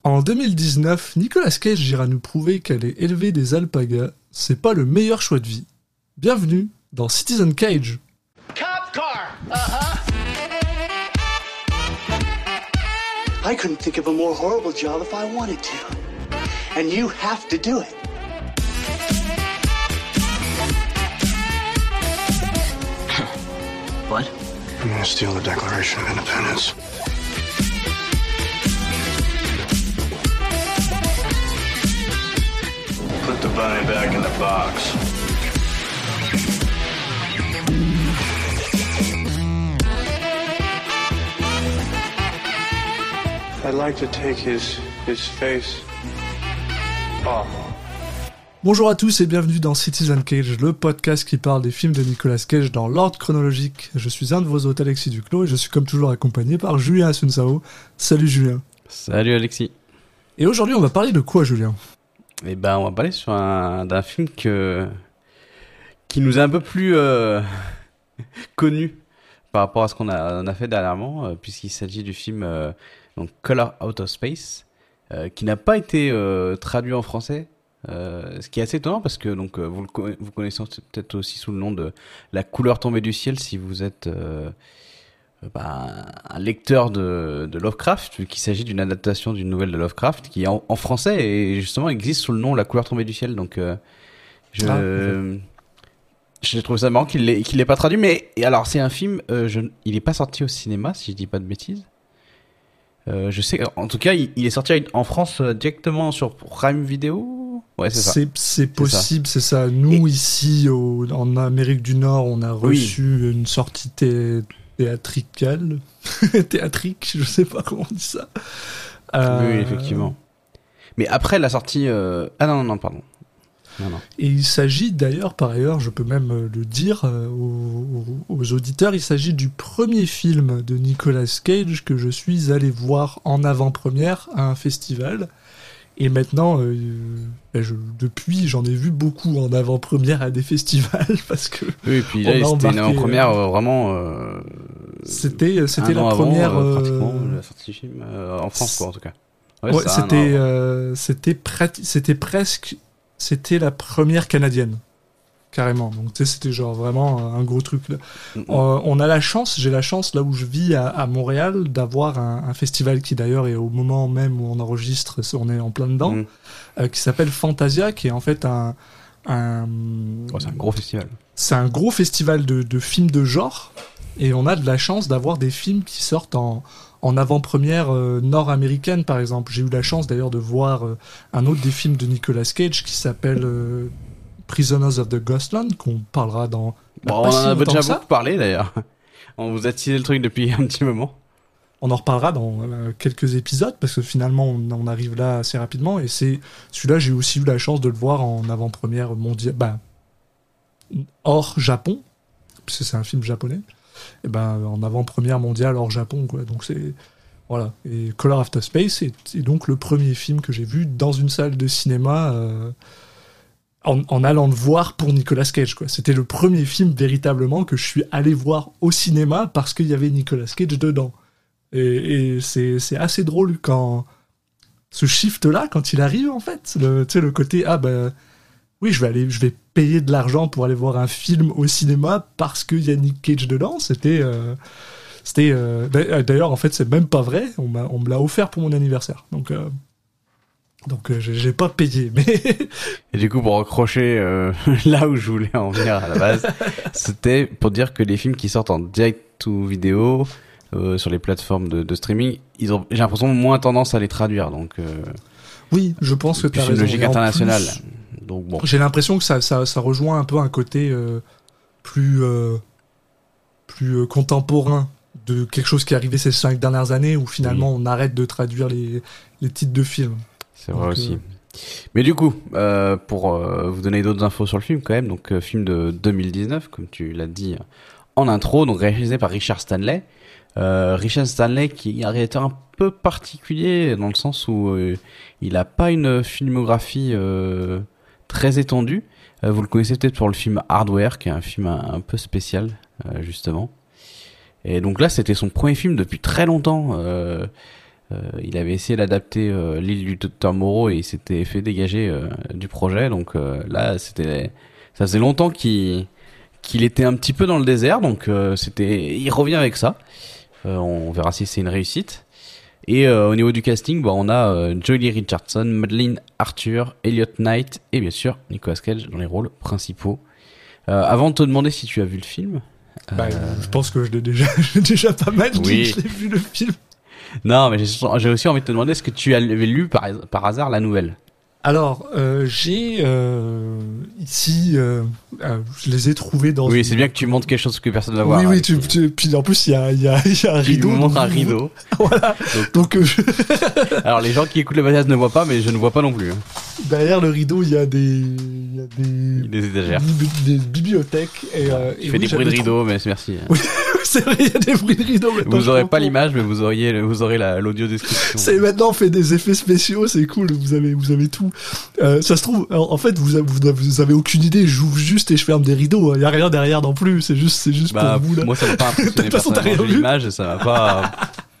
En 2019, Nicolas Cage ira nous prouver qu'aller élever des alpagas, c'est pas le meilleur choix de vie. Bienvenue dans Citizen Cage. Cop car! Uh-huh. I couldn't think of a more horrible job if I wanted to. And you have to do it. What? I'm gonna steal the Declaration of Independence. Put the bunny back in the box. I'd like to take his face off. Bonjour à tous et bienvenue dans Citizen Cage, le podcast qui parle des films de Nicolas Cage dans l'ordre chronologique. Je suis un de vos hôtes, Alexis Duclos, et je suis comme toujours accompagné par Julien Asunsao. Salut Julien. Salut Alexis. Et aujourd'hui on va parler de quoi, Julien ? Eh ben on va parler d'un film qui nous est un peu plus connu par rapport à ce qu'on a fait dernièrement, puisqu'il s'agit du film donc Color Out of Space, qui n'a pas été traduit en français. Ce qui est assez étonnant parce que donc vous connaissez peut-être aussi sous le nom de La couleur tombée du ciel si vous êtes un lecteur de Lovecraft, vu qu'il s'agit d'une adaptation d'une nouvelle de Lovecraft qui en français et justement existe sous le nom La couleur tombée du ciel. Donc j'ai trouvé ça marrant qu'il l'ait pas traduit, mais et alors c'est un film il est pas sorti au cinéma si je dis pas de bêtises. Je sais en tout cas il est sorti en France directement sur Prime Video. Ouais, c'est possible, c'est ça. Nous, ici, en Amérique du Nord, on a reçu une sortie théâtricale. Théâtrique, je sais pas comment on dit ça. Oui, effectivement. Mais après la sortie... Ah non, pardon. Non. Et il s'agit d'ailleurs, par ailleurs, je peux même le dire aux auditeurs, il s'agit du premier film de Nicolas Cage que je suis allé voir en avant-première à un festival. Et maintenant, depuis, j'en ai vu beaucoup en avant-première à des festivals parce que. Oui, et puis là, c'était une avant-première vraiment. C'était la première. Pratiquement la sortie du film en France, quoi, en tout cas. Ouais, c'était la première canadienne. Carrément. Donc, tu sais, c'était genre vraiment un gros truc, là. J'ai la chance, là où je vis à Montréal, d'avoir un festival qui, d'ailleurs, est au moment même où on enregistre, on est en plein dedans, qui s'appelle Fantasia, qui est en fait c'est un gros festival. C'est un gros festival de films de genre, et on a de la chance d'avoir des films qui sortent en avant-première nord-américaine, par exemple. J'ai eu la chance, d'ailleurs, de voir un autre des films de Nicolas Cage qui s'appelle... Prisoners of the Ghostland, qu'on parlera dans... on en a déjà beaucoup parlé, d'ailleurs. On vous a teasé le truc depuis un petit moment. On en reparlera dans quelques épisodes, parce que finalement, on arrive là assez rapidement, et celui-là, j'ai aussi eu la chance de le voir en avant-première mondiale, hors Japon, parce que c'est un film japonais, et en avant-première mondiale hors Japon, quoi. Donc c'est... Voilà. Et Color Out of Space est donc le premier film que j'ai vu dans une salle de cinéma... En allant le voir pour Nicolas Cage, quoi. C'était le premier film véritablement que je suis allé voir au cinéma parce qu'il y avait Nicolas Cage dedans. Et c'est assez drôle quand ce shift-là, quand il arrive en fait, le côté oui, je vais payer de l'argent pour aller voir un film au cinéma parce qu'il y a Nick Cage dedans. D'ailleurs en fait c'est même pas vrai. On me l'a offert pour mon anniversaire. Donc j'ai pas payé, mais... Et du coup, pour recrocher là où je voulais en venir à la base, c'était pour dire que les films qui sortent en direct ou vidéo sur les plateformes de streaming, j'ai l'impression moins tendance à les traduire. Donc oui, je pense que t'as raison. C'est une logique internationale. Plus, donc bon. J'ai l'impression que ça rejoint un peu un côté plus contemporain de quelque chose qui est arrivé ces 5 dernières années où finalement on arrête de traduire les titres de films. C'est vrai aussi. Mais du coup, pour vous donner d'autres infos sur le film quand même, donc film de 2019, comme tu l'as dit en intro, donc réalisé par Richard Stanley. Richard Stanley qui est un réalisateur un peu particulier dans le sens où il a pas une filmographie très étendue. Vous le connaissez peut-être pour le film Hardware, qui est un film un peu spécial justement. Et donc là, c'était son premier film depuis très longtemps. Il avait essayé d'adapter l'île du Docteur Moreau et il s'était fait dégager du projet. Donc là, ça faisait longtemps qu'il était un petit peu dans le désert. Donc il revient avec ça. On verra si c'est une réussite. Et au niveau du casting, on a Joely Richardson, Madeleine Arthur, Elliot Knight et bien sûr Nicolas Cage dans les rôles principaux. Avant de te demander si tu as vu le film. Je pense que j'ai déjà pas mal dit que je l'ai vu le film. Non, mais j'ai aussi envie de te demander, est-ce que tu avais lu par hasard la nouvelle? Alors, j'ai ici, je les ai trouvés dans. Oui, c'est bien que tu montres quelque chose que personne ne va voir. Oui, puis en plus il y a un rideau. Il montre un rideau. Voilà. Donc alors les gens qui écoutent le podcast ne voient pas, mais je ne vois pas non plus. Derrière le rideau, il y a des étagères, des bibliothèques. Tu fais des bruits de rideau, mais merci. Oui, c'est vrai, il y a des bruits de rideau. Vous aurez pas l'image, mais vous aurez l'audio description. C'est maintenant on fait des effets spéciaux, c'est cool. Vous avez tout. Ça se trouve, en fait, vous avez aucune idée. J'ouvre juste et je ferme des rideaux. Il y a rien derrière non plus. C'est juste pour vous là. Moi, ça m'a pas impressionné. Personnellement, l'image, ça m'a pas.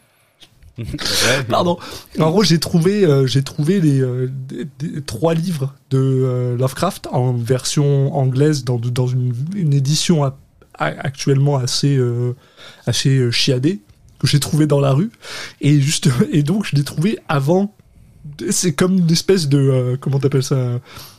Ouais, pardon. En gros, j'ai trouvé les 3 livres de Lovecraft en version anglaise dans une édition actuellement assez chiadée que j'ai trouvé dans la rue et donc je l'ai trouvé avant. C'est comme une espèce de comment t'appelles ça,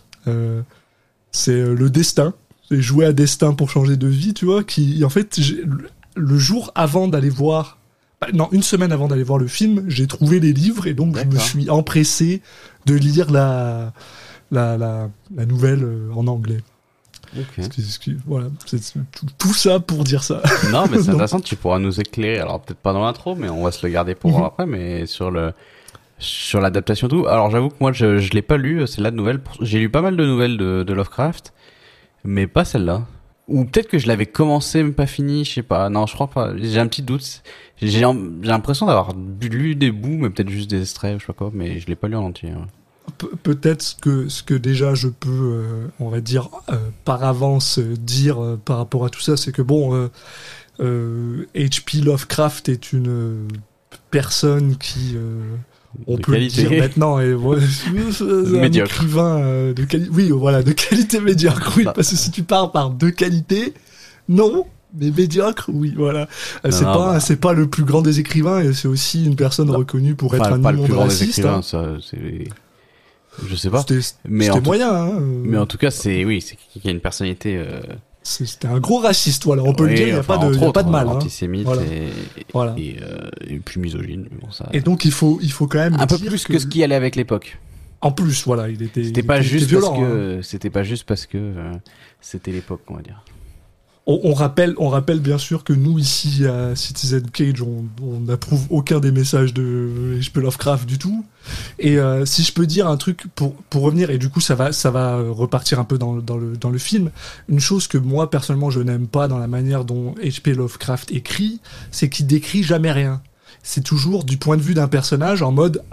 c'est le destin, c'est jouer à destin pour changer de vie, tu vois, qui en fait le jour avant d'aller voir, une semaine avant d'aller voir le film, j'ai trouvé les livres et donc je me suis empressé de lire la nouvelle en anglais. Okay. Voilà, c'est tout ça pour dire ça. Non, mais c'est intéressant, tu pourras nous éclairer. Alors peut-être pas dans l'intro, mais on va se le garder pour voir après. Mais sur l'adaptation tout. Alors j'avoue que moi je l'ai pas lu, c'est la nouvelle. J'ai lu pas mal de nouvelles de Lovecraft, mais pas celle-là. Ou peut-être que je l'avais commencé mais pas fini, je sais pas. Non, je crois pas. J'ai un petit doute. J'ai l'impression d'avoir lu des bouts, mais peut-être juste des extraits, je sais pas quoi. Mais je l'ai pas lu en entier. Ouais. Peut-être ce que déjà je peux, on va dire, par avance dire par rapport à tout ça, c'est que H.P. Lovecraft est une personne qui, on peut qualité. Le dire maintenant, est un écrivain de qualité. Oui, voilà, de qualité médiocre. Oui, parce que si tu pars par de qualité, non. Mais médiocre, oui, voilà. C'est pas le plus grand des écrivains et c'est aussi une personne reconnue pour être un pas le plus grand raciste, des écrivains, ça, c'est. Je sais pas. C'était moyen, hein. Mais en tout cas, c'est qu'il y a une personnalité. C'était un gros raciste, voilà. On peut le dire, il n'y a pas de mal. Antisémite voilà. Et plus misogyne. Bon, ça... Et donc, il faut quand même. Un peu plus que ce qui allait avec l'époque. En plus, voilà, C'était pas juste parce que c'était l'époque, on va dire. On rappelle bien sûr que nous ici à Citizen Cage, on n'approuve aucun des messages de H.P. Lovecraft du tout. Et si je peux dire un truc pour revenir, et du coup ça va repartir un peu dans le film, une chose que moi personnellement je n'aime pas dans la manière dont H.P. Lovecraft écrit, c'est qu'il décrit jamais rien. C'est toujours du point de vue d'un personnage en mode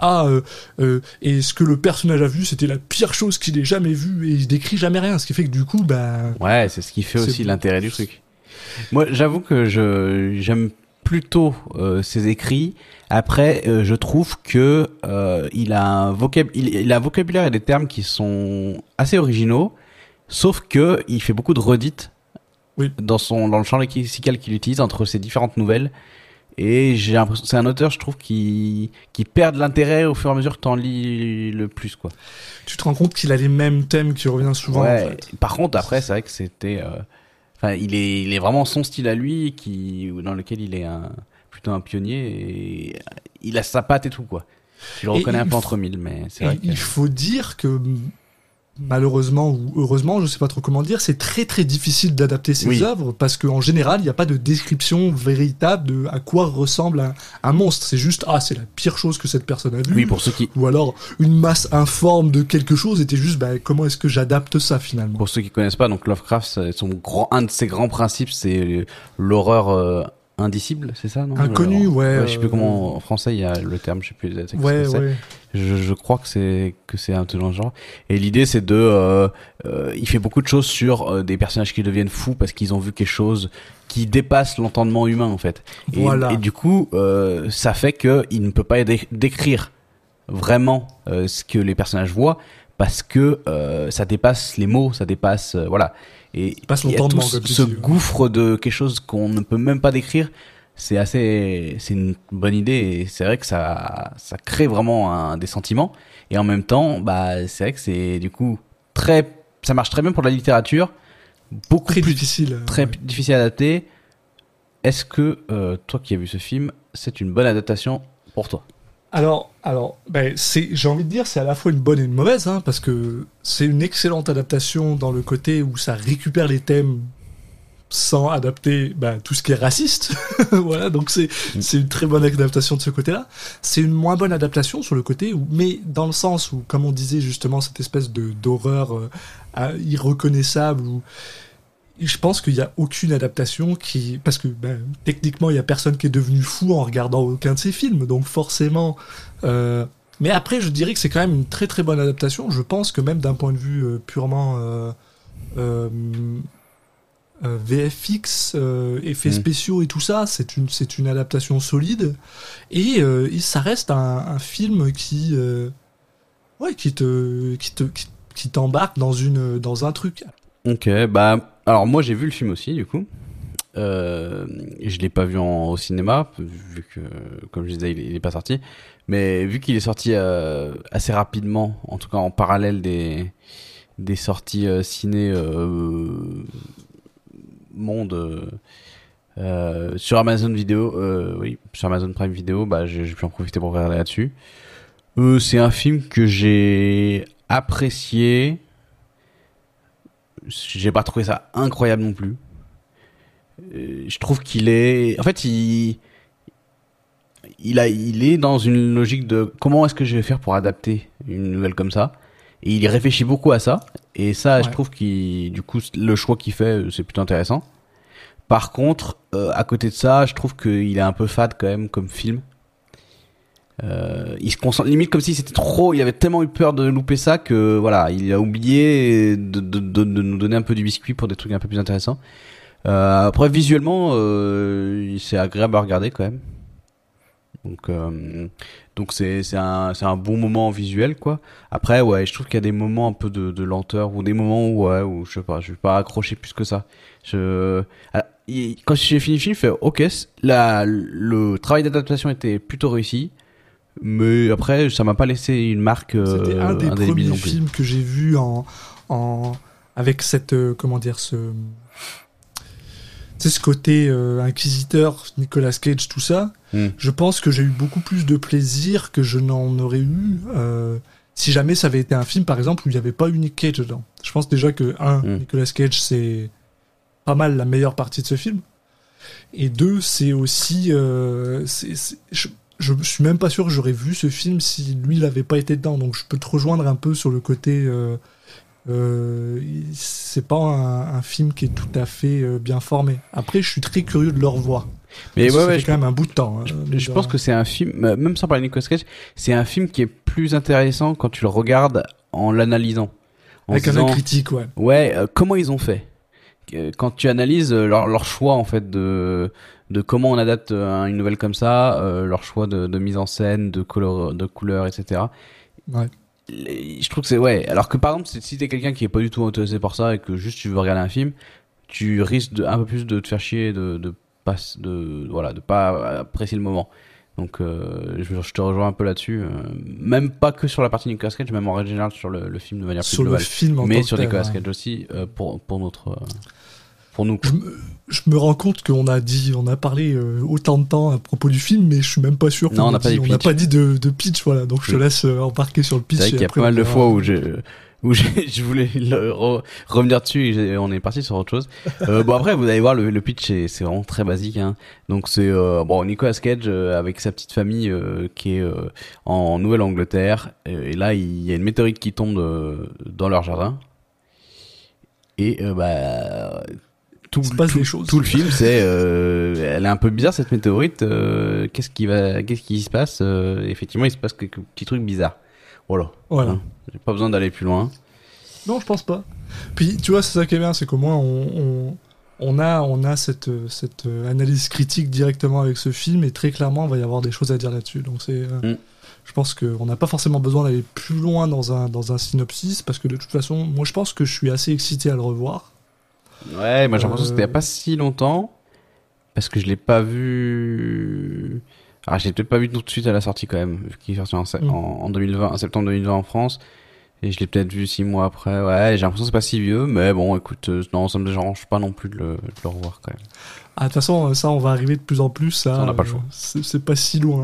et ce que le personnage a vu c'était la pire chose qu'il ait jamais vue et il décrit jamais rien, ce qui fait que du coup ouais, c'est ce qui fait aussi l'intérêt du truc. Moi j'avoue que j'aime plutôt ses écrits. Après je trouve que il a un vocabulaire et des termes qui sont assez originaux, sauf que il fait beaucoup de redites dans le champ lexical qu'il utilise entre ses différentes nouvelles. Et j'ai l'impression, c'est un auteur, je trouve, qui perd de l'intérêt au fur et à mesure que t'en lis le plus, quoi. Tu te rends compte qu'il a les mêmes thèmes qui reviennent souvent, ouais. En fait. Par contre, après, c'est vrai que c'était, il est vraiment son style à lui, dans lequel il est plutôt un pionnier et il a sa patte et tout, quoi. Tu le reconnais un peu entre mille, mais c'est vrai que... Il faut dire que, malheureusement ou heureusement, je sais pas trop comment dire, c'est très très difficile d'adapter ses œuvres parce qu'en général, il n'y a pas de description véritable de à quoi ressemble un monstre. C'est juste, c'est la pire chose que cette personne a vue. Oui, pour ceux qui... Ou alors, une masse informe de quelque chose était juste, comment est-ce que j'adapte ça finalement? Pour ceux qui connaissent pas, donc Lovecraft, un de ses grands principes, c'est l'horreur Indicible, c'est ça, non? Inconnu, ouais. Je sais plus comment en français il y a le terme, je sais plus exactement Ouais, ce que ouais. c'est. Je crois que c'est un truc dans le genre. Et l'idée c'est de il fait beaucoup de choses sur des personnages qui deviennent fous parce qu'ils ont vu quelque chose qui dépasse l'entendement humain en fait. Voilà. Et du coup ça fait que il ne peut pas décrire vraiment ce que les personnages voient parce que ça dépasse les mots, ça dépasse voilà. Et passe il y a l'entendement, tout comme tu ce dis, ouais. gouffre de quelque chose qu'on ne peut même pas décrire. C'est une bonne idée et c'est vrai que ça crée vraiment des sentiments. Et en même temps, bah, c'est vrai que c'est du coup ça marche très bien pour la littérature. Beaucoup Très plus difficile. très Ouais. difficile à adapter. Est-ce que toi qui as vu ce film, c'est une bonne adaptation pour toi? Alors, ben, j'ai envie de dire, c'est à la fois une bonne et une mauvaise, hein, parce que c'est une excellente adaptation dans le côté où ça récupère les thèmes sans adapter tout ce qui est raciste. Voilà, donc c'est une très bonne adaptation de ce côté-là. C'est une moins bonne adaptation sur le côté, mais dans le sens où, comme on disait justement, cette espèce d'horreur irreconnaissable, où je pense qu'il n'y a aucune adaptation parce que techniquement il y a personne qui est devenu fou en regardant aucun de ces films, donc forcément. Mais après, je dirais que c'est quand même une très très bonne adaptation. Je pense que même d'un point de vue purement VFX, effets spéciaux et tout ça, c'est une adaptation solide et ça reste un film qui t'embarque dans un truc. Ok, bah alors moi j'ai vu le film aussi du coup. Je l'ai pas vu au cinéma vu que comme je disais il est pas sorti, mais vu qu'il est sorti assez rapidement, en tout cas en parallèle des sorties ciné monde sur Amazon Vidéo, oui sur Amazon Prime Video, bah j'ai pu en profiter pour regarder là-dessus. C'est un film que j'ai apprécié. J'ai pas trouvé ça incroyable non plus. Je trouve qu'il est, en fait, il est dans une logique de comment est-ce que je vais faire pour adapter une nouvelle comme ça. Et il y réfléchit beaucoup à ça. Et ça, ouais. Je trouve du coup, le choix qu'il fait, c'est plutôt intéressant. Par contre, à côté de ça, je trouve qu'il est un peu fade quand même comme film. Il se concentre limite comme si c'était trop, il avait tellement eu peur de louper ça que voilà, il a oublié de nous donner un peu du biscuit pour des trucs un peu plus intéressants. Après visuellement c'est agréable à regarder quand même. Donc c'est un bon moment visuel quoi. Après ouais, je trouve qu'il y a des moments un peu de lenteur ou des moments où je sais pas, je vais pas accrocher plus que ça. Quand j'ai fini le film, je fais OK, le travail d'adaptation était plutôt réussi. Mais après, ça m'a pas laissé une marque. C'était un des premiers films que j'ai vu avec cette ce côté inquisiteur, Nicolas Cage, tout ça. Je pense que j'ai eu beaucoup plus de plaisir que je n'en aurais eu si jamais ça avait été un film, par exemple, où il n'y avait pas eu Nick Cage dedans. Je pense déjà que Nicolas Cage, c'est pas mal la meilleure partie de ce film. Et deux, c'est aussi je suis même pas sûr que j'aurais vu ce film si lui il avait pas été dedans, donc je peux te rejoindre un peu sur le côté c'est pas un film qui est tout à fait bien formé. Après je suis très curieux de le revoir, mais ça fait quand même un bout de temps, hein, je pense que c'est un film, même sans parler de Nicolas Cage, c'est un film qui est plus intéressant quand tu le regardes en l'analysant avec un œil critique. Comment ils ont fait quand tu analyses leur choix en fait de comment on adapte une nouvelle comme ça, leur choix de mise en scène, de couleur, etc. Ouais. Je trouve que c'est alors que par exemple si t'es quelqu'un qui est pas du tout intéressé par ça et que juste tu veux regarder un film, tu risques un peu plus de te faire chier, de pas apprécier le moment. Donc je te rejoins un peu là-dessus, même pas que sur la partie Nicolas Cage, même en règle générale sur le film de manière plus globale, mais sur Nicolas Cage aussi pour nous. Je me rends compte qu'on a parlé autant de temps à propos du film, mais je suis même pas sûr qu'on n'a pas dit de pitch, voilà. Donc je te laisse embarquer sur le pitch. C'est vrai qu'il y a pas mal de fois où je voulais revenir dessus et on est parti sur autre chose. Bon après vous allez voir le pitch c'est vraiment très basique, hein. Donc c'est Nicolas Cage avec sa petite famille qui est en Nouvelle-Angleterre et là il y a une météorite qui tombe dans leur jardin et tout, il se passe tout- des choses. tout le film, c'est, elle est un peu bizarre cette météorite. Qu'est-ce qui se passe effectivement, il se passe quelques petits trucs bizarres. Voilà. Voilà. Hein, j'ai pas besoin d'aller plus loin. Non, je pense pas. Puis, tu vois, c'est ça qui est bien, c'est qu'au moins, on a cette analyse critique directement avec ce film, et très clairement, il va y avoir des choses à dire là-dessus. Donc, je pense qu'on n'a pas forcément besoin d'aller plus loin dans un synopsis, parce que de toute façon, moi, je pense que je suis assez excité à le revoir. Ouais, moi j'ai l'impression que c'était il y a pas si longtemps, parce que je l'ai pas vu. Alors, je l'ai peut-être pas vu tout de suite à la sortie quand même, vu qu'il est sorti en 2020, en septembre 2020 en France. Et je l'ai peut-être vu 6 mois après. Ouais, j'ai l'impression que c'est pas si vieux, mais bon, écoute, non, ça me dérange pas non plus de le revoir quand même. Ah, de toute façon, ça, on va arriver de plus en plus. Ça, on n'a pas le choix. C'est pas si loin.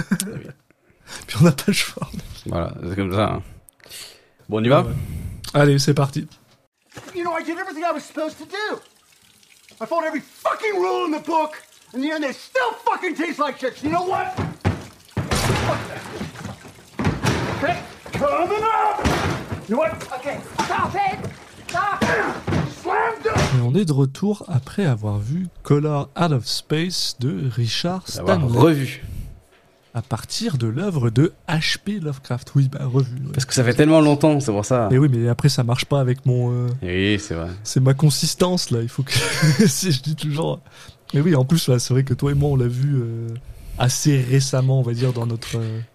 Puis on n'a pas le choix. Voilà, c'est comme ça. Hein. Bon, on y va? Ouais. Allez, c'est parti. You know, I did everything I was supposed to do. I followed every fucking rule in the book. In the end, they still fucking taste like shit. You know what? Fuck that. Okay, coming up. You know what? Okay, stop it. Stop it. Slam dunk. Et on est de retour après avoir vu Color Out of Space de Richard D'avoir Stanley. revu. À partir de l'œuvre de H.P. Lovecraft. Oui, bah, revu. Ouais. Parce que ça fait tellement longtemps, c'est pour ça. Et oui, mais après, ça marche pas avec mon. Oui, c'est vrai. C'est ma consistance, là. Il faut que. Si je dis toujours. Mais oui, en plus, là, c'est vrai que toi et moi, on l'a vu assez récemment, on va dire, dans notre.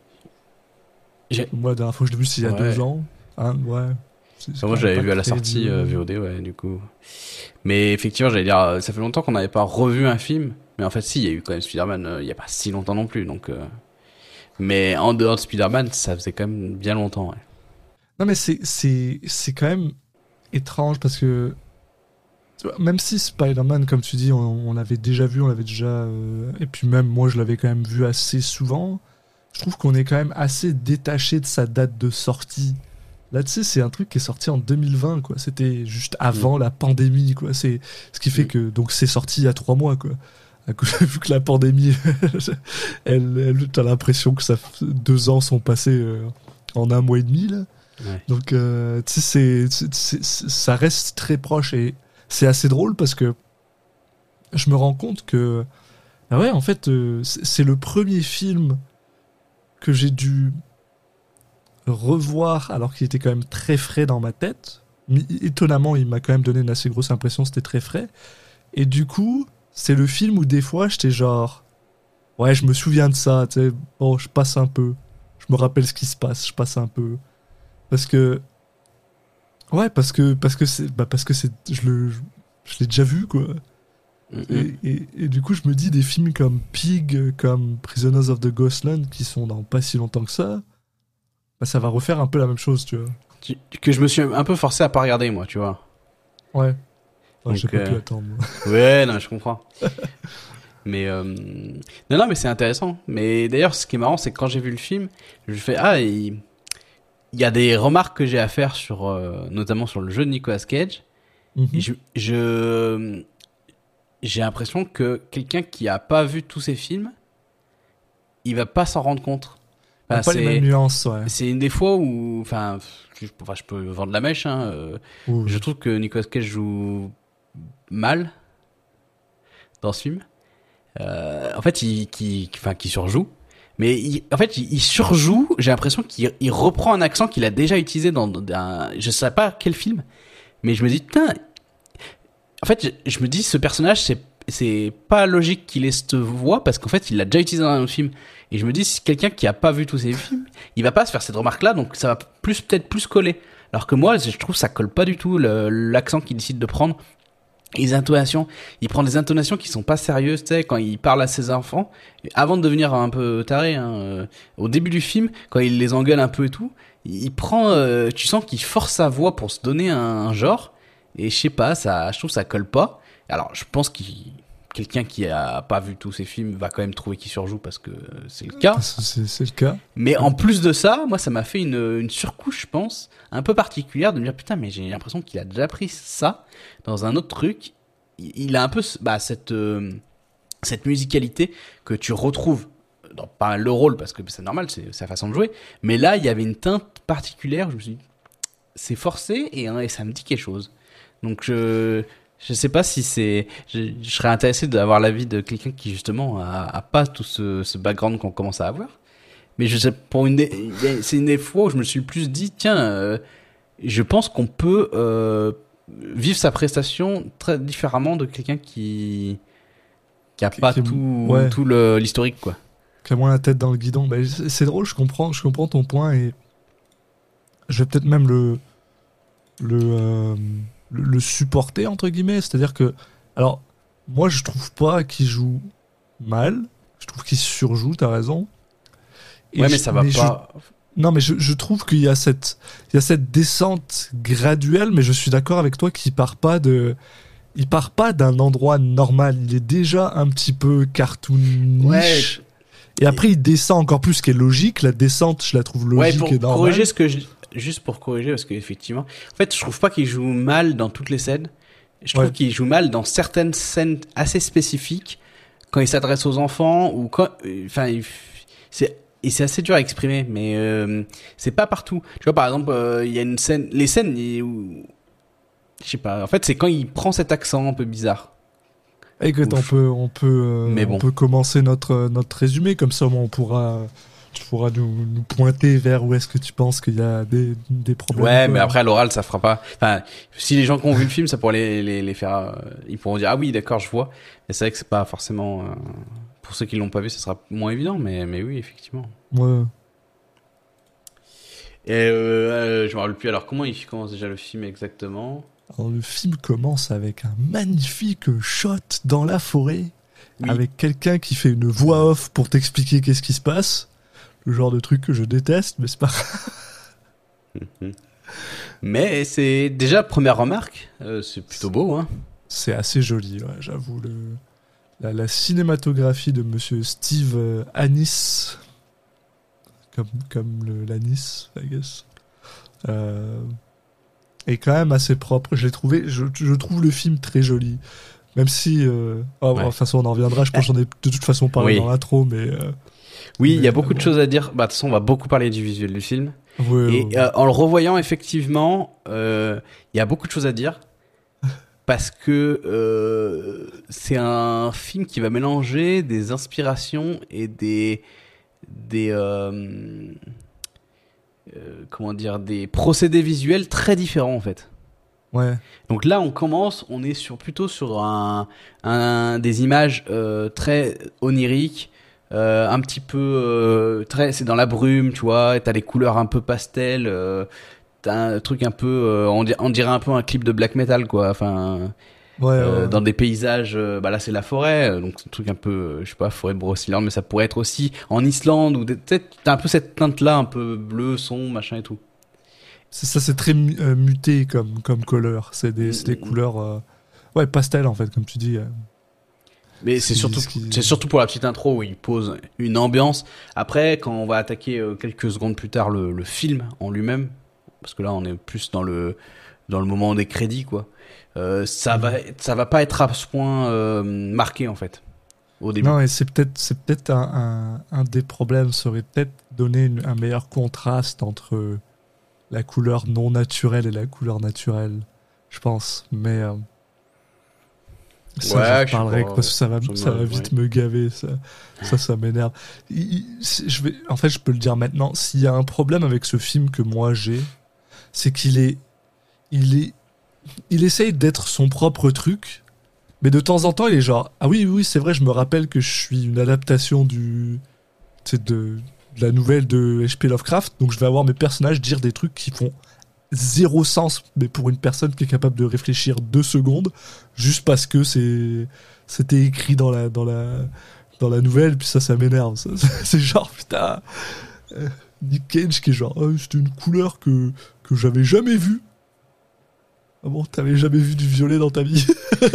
Moi, la dernière fois que je l'ai vu, c'est il y a 2 ans. Hein, ouais. Moi, j'avais vu à la sortie VOD, ouais, du coup. Mais effectivement, j'allais dire, ça fait longtemps qu'on n'avait pas revu un film. Mais en fait, si, il y a eu quand même Spider-Man il y a pas si longtemps non plus. Donc, mais en dehors de Spider-Man, ça faisait quand même bien longtemps, ouais. Non, mais c'est quand même étrange parce que même si Spider-Man, comme tu dis, on l'avait déjà vu, et puis même moi, je l'avais quand même vu assez souvent, je trouve qu'on est quand même assez détaché de sa date de sortie. Là, tu sais, c'est un truc qui est sorti en 2020, quoi. C'était juste avant la pandémie, quoi. C'est ce qui fait que donc c'est sorti il y a 3 mois, quoi. Vu que la pandémie, t'as l'impression que 2 ans sont passés en 1 mois et demi, là. Ouais. Donc, tu sais, ça reste très proche, et c'est assez drôle parce que je me rends compte que, ah ouais, en fait, c'est le premier film que j'ai dû revoir alors qu'il était quand même très frais dans ma tête. Mais étonnamment, il m'a quand même donné une assez grosse impression, c'était très frais. Et du coup, c'est le film où des fois j'étais genre, ouais, je me souviens de ça, tu sais, bon, je passe un peu, je me rappelle ce qui se passe, je passe un peu, parce que je l'ai déjà vu, quoi. Et du coup, je me dis, des films comme Pig, comme Prisoners of the Ghostland, qui sont dans pas si longtemps que ça, bah, ça va refaire un peu la même chose, tu vois. Que je me suis un peu forcé à pas regarder, moi, tu vois. Ouais. Donc, j'ai pas pu attendre, moi. Ouais, non, je comprends. Mais non, mais c'est intéressant. Mais d'ailleurs, ce qui est marrant, c'est que quand j'ai vu le film, je fais il y a des remarques que j'ai à faire sur, notamment sur le jeu de Nicolas Cage. Mm-hmm. Et j'ai l'impression que quelqu'un qui a pas vu tous ces films, il va pas s'en rendre compte. Enfin, pas les mêmes nuances, ouais. C'est une des fois où, je peux vendre la mèche, hein. Je trouve que Nicolas Cage joue mal dans ce film. En fait, qui surjoue. Mais il surjoue. J'ai l'impression qu'il reprend un accent qu'il a déjà utilisé dans je sais pas quel film. Mais je me dis, putain. En fait, je me dis, ce personnage, c'est pas logique qu'il ait cette voix parce qu'en fait, il l'a déjà utilisé dans un autre film. Et je me dis, si quelqu'un qui a pas vu tous ces films, il va pas se faire cette remarque-là, donc ça va peut-être plus coller. Alors que moi, je trouve que ça colle pas du tout l'accent qu'il décide de prendre. Les intonations, il prend des intonations qui sont pas sérieuses, tu sais, quand il parle à ses enfants, avant de devenir un peu taré, hein, au début du film, quand il les engueule un peu et tout, il prend, tu sens qu'il force sa voix pour se donner un genre, et je sais pas, je trouve que ça colle pas. Alors, je pense quelqu'un qui a pas vu tous ces films va quand même trouver qu'il surjoue parce que c'est le cas. C'est le cas. Mais en plus de ça, moi, ça m'a fait une surcouche, je pense, un peu particulière de me dire, putain, mais j'ai l'impression qu'il a déjà pris ça dans un autre truc. Il a un peu, cette musicalité que tu retrouves dans pas mal de rôles parce que c'est normal, c'est sa façon de jouer. Mais là, il y avait une teinte particulière. Je me suis dit, c'est forcé et ça me dit quelque chose. Donc Je sais pas si c'est. Je serais intéressé d'avoir l'avis de quelqu'un qui justement a pas tout ce background qu'on commence à avoir. Mais je sais, c'est une des fois où je me suis plus dit, tiens, je pense qu'on peut vivre sa prestation très différemment de quelqu'un qui a pas tout l'historique, quoi. Qui a moins la tête dans le guidon. Ben, c'est drôle, je comprends ton point et je vais peut-être même le supporter entre guillemets, c'est-à-dire que, alors moi je trouve pas qu'il joue mal, je trouve qu'il surjoue, t'as raison. Et ouais, mais ça va pas. Non, mais je trouve qu'il y a cette descente graduelle, mais je suis d'accord avec toi qu'il part pas d'un endroit normal, il est déjà un petit peu cartoonish. Ouais. Et après il descend encore plus, ce qui est logique. La descente, je la trouve logique et normale. Corriger juste pour corriger, parce qu'effectivement, en fait, je trouve pas qu'il joue mal dans toutes les scènes. Je trouve qu'il joue mal dans certaines scènes assez spécifiques, quand il s'adresse aux enfants ou quand, enfin, c'est assez dur à exprimer, mais c'est pas partout. Tu vois, par exemple, il y a une scène, les scènes où, je sais pas. En fait, c'est quand il prend cet accent un peu bizarre. Écoute, on peut commencer notre résumé, comme ça tu pourras nous pointer vers où est-ce que tu penses qu'il y a des problèmes. Ouais, mais après à l'oral ça fera pas. Enfin, si les gens qui ont vu le film, ça pourrait les faire. Ils pourront dire ah oui, d'accord, je vois. Mais c'est vrai que c'est pas forcément. Pour ceux qui l'ont pas vu, ça sera moins évident, mais oui, effectivement. Ouais. Et je me rappelle plus. Alors comment il commence déjà le film exactement? Alors le film commence avec un magnifique shot dans la forêt, avec quelqu'un qui fait une voix off pour t'expliquer qu'est-ce qui se passe. Le genre de truc que je déteste, mais c'est pas grave. Mais c'est déjà première remarque, c'est plutôt beau, hein. C'est assez joli, ouais, j'avoue. La cinématographie de Monsieur Steve Anis, comme l'anis, I guess, est quand même assez propre. Je trouve le film très joli, même si, de toute façon on en reviendra. Je pense que j'en ai de toute façon parlé dans l'intro, mais. Oui, il y a beaucoup de choses à dire. Bah, de toute façon, on va beaucoup parler du visuel du film. En le revoyant, effectivement, il y a beaucoup de choses à dire. Parce que c'est un film qui va mélanger des inspirations et des procédés visuels très différents, en fait. Ouais. Donc là, on est plutôt sur des images très oniriques. Un petit peu c'est dans la brume, tu vois, t'as les couleurs un peu pastel, t'as un truc un peu on dirait un peu un clip de black metal, quoi, enfin dans des paysages, là c'est la forêt, donc c'est un truc un peu je sais pas, forêt de Brocéliande, mais ça pourrait être aussi en Islande, ou peut-être t'as un peu cette teinte là un peu bleu, sombre, machin et tout. C'est très muté comme couleur, c'est des couleurs pastel en fait, comme tu dis. Mais c'est surtout pour la petite intro où il pose une ambiance. Après, quand on va attaquer quelques secondes plus tard le film en lui-même, parce que là on est plus dans le moment des crédits, quoi. Ça va pas être à ce point marqué, en fait, au début. Non, et c'est peut-être un des problèmes, ça aurait peut-être donné un meilleur contraste entre la couleur non naturelle et la couleur naturelle, je pense. Mais ça, j'en parlerai parce que ça va vite me gaver, ça m'énerve. Je peux le dire maintenant, s'il y a un problème avec ce film que moi j'ai, c'est qu'il essaye d'être son propre truc, mais de temps en temps il est genre ah oui c'est vrai, je me rappelle que je suis une adaptation de la nouvelle de H.P. Lovecraft, donc je vais avoir mes personnages dire des trucs qui font zéro sens, mais pour une personne qui est capable de réfléchir 2 secondes, juste parce que c'était écrit dans la nouvelle, puis ça m'énerve. C'est genre putain, Nick Cage qui est genre c'était une couleur que j'avais jamais vue. Ah bon, t'avais jamais vu du violet dans ta vie?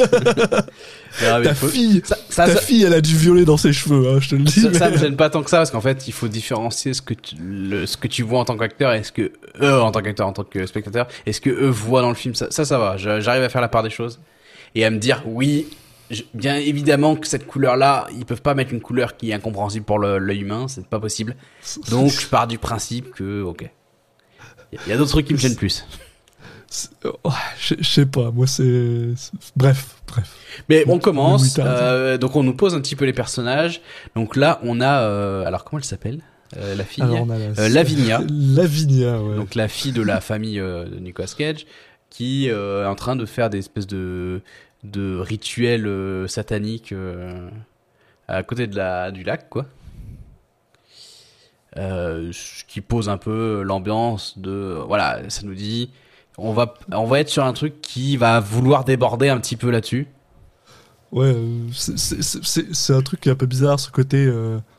Ta fille, elle a du violet dans ses cheveux, hein, je te le dis. Ça me gêne pas tant que ça, parce qu'en fait, il faut différencier ce que tu vois en tant qu'acteur et ce que eux, en tant qu'acteur, en tant que spectateur, et ce que eux voient dans le film. Ça va. J'arrive à faire la part des choses et à me dire oui, bien évidemment que cette couleur-là, ils peuvent pas mettre une couleur qui est incompréhensible pour l'œil humain, c'est pas possible. Donc, je pars du principe que ok, il y a d'autres trucs qui me gênent plus. Je sais pas, moi bref. Mais on commence, Oui, t'as donc on nous pose un petit peu les personnages. Donc là, on a, alors comment elle s'appe la fille Alors on a Lavinia. Lavinia, ouais. Donc la fille de la famille de Nicolas Cage, qui est en train de faire des espèces de rituels sataniques à côté du lac, quoi. Ce qui pose un peu l'ambiance de, voilà, ça nous dit, on va être sur un truc qui va vouloir déborder un petit peu là-dessus. Ouais, c'est un truc qui est un peu bizarre, ce côté.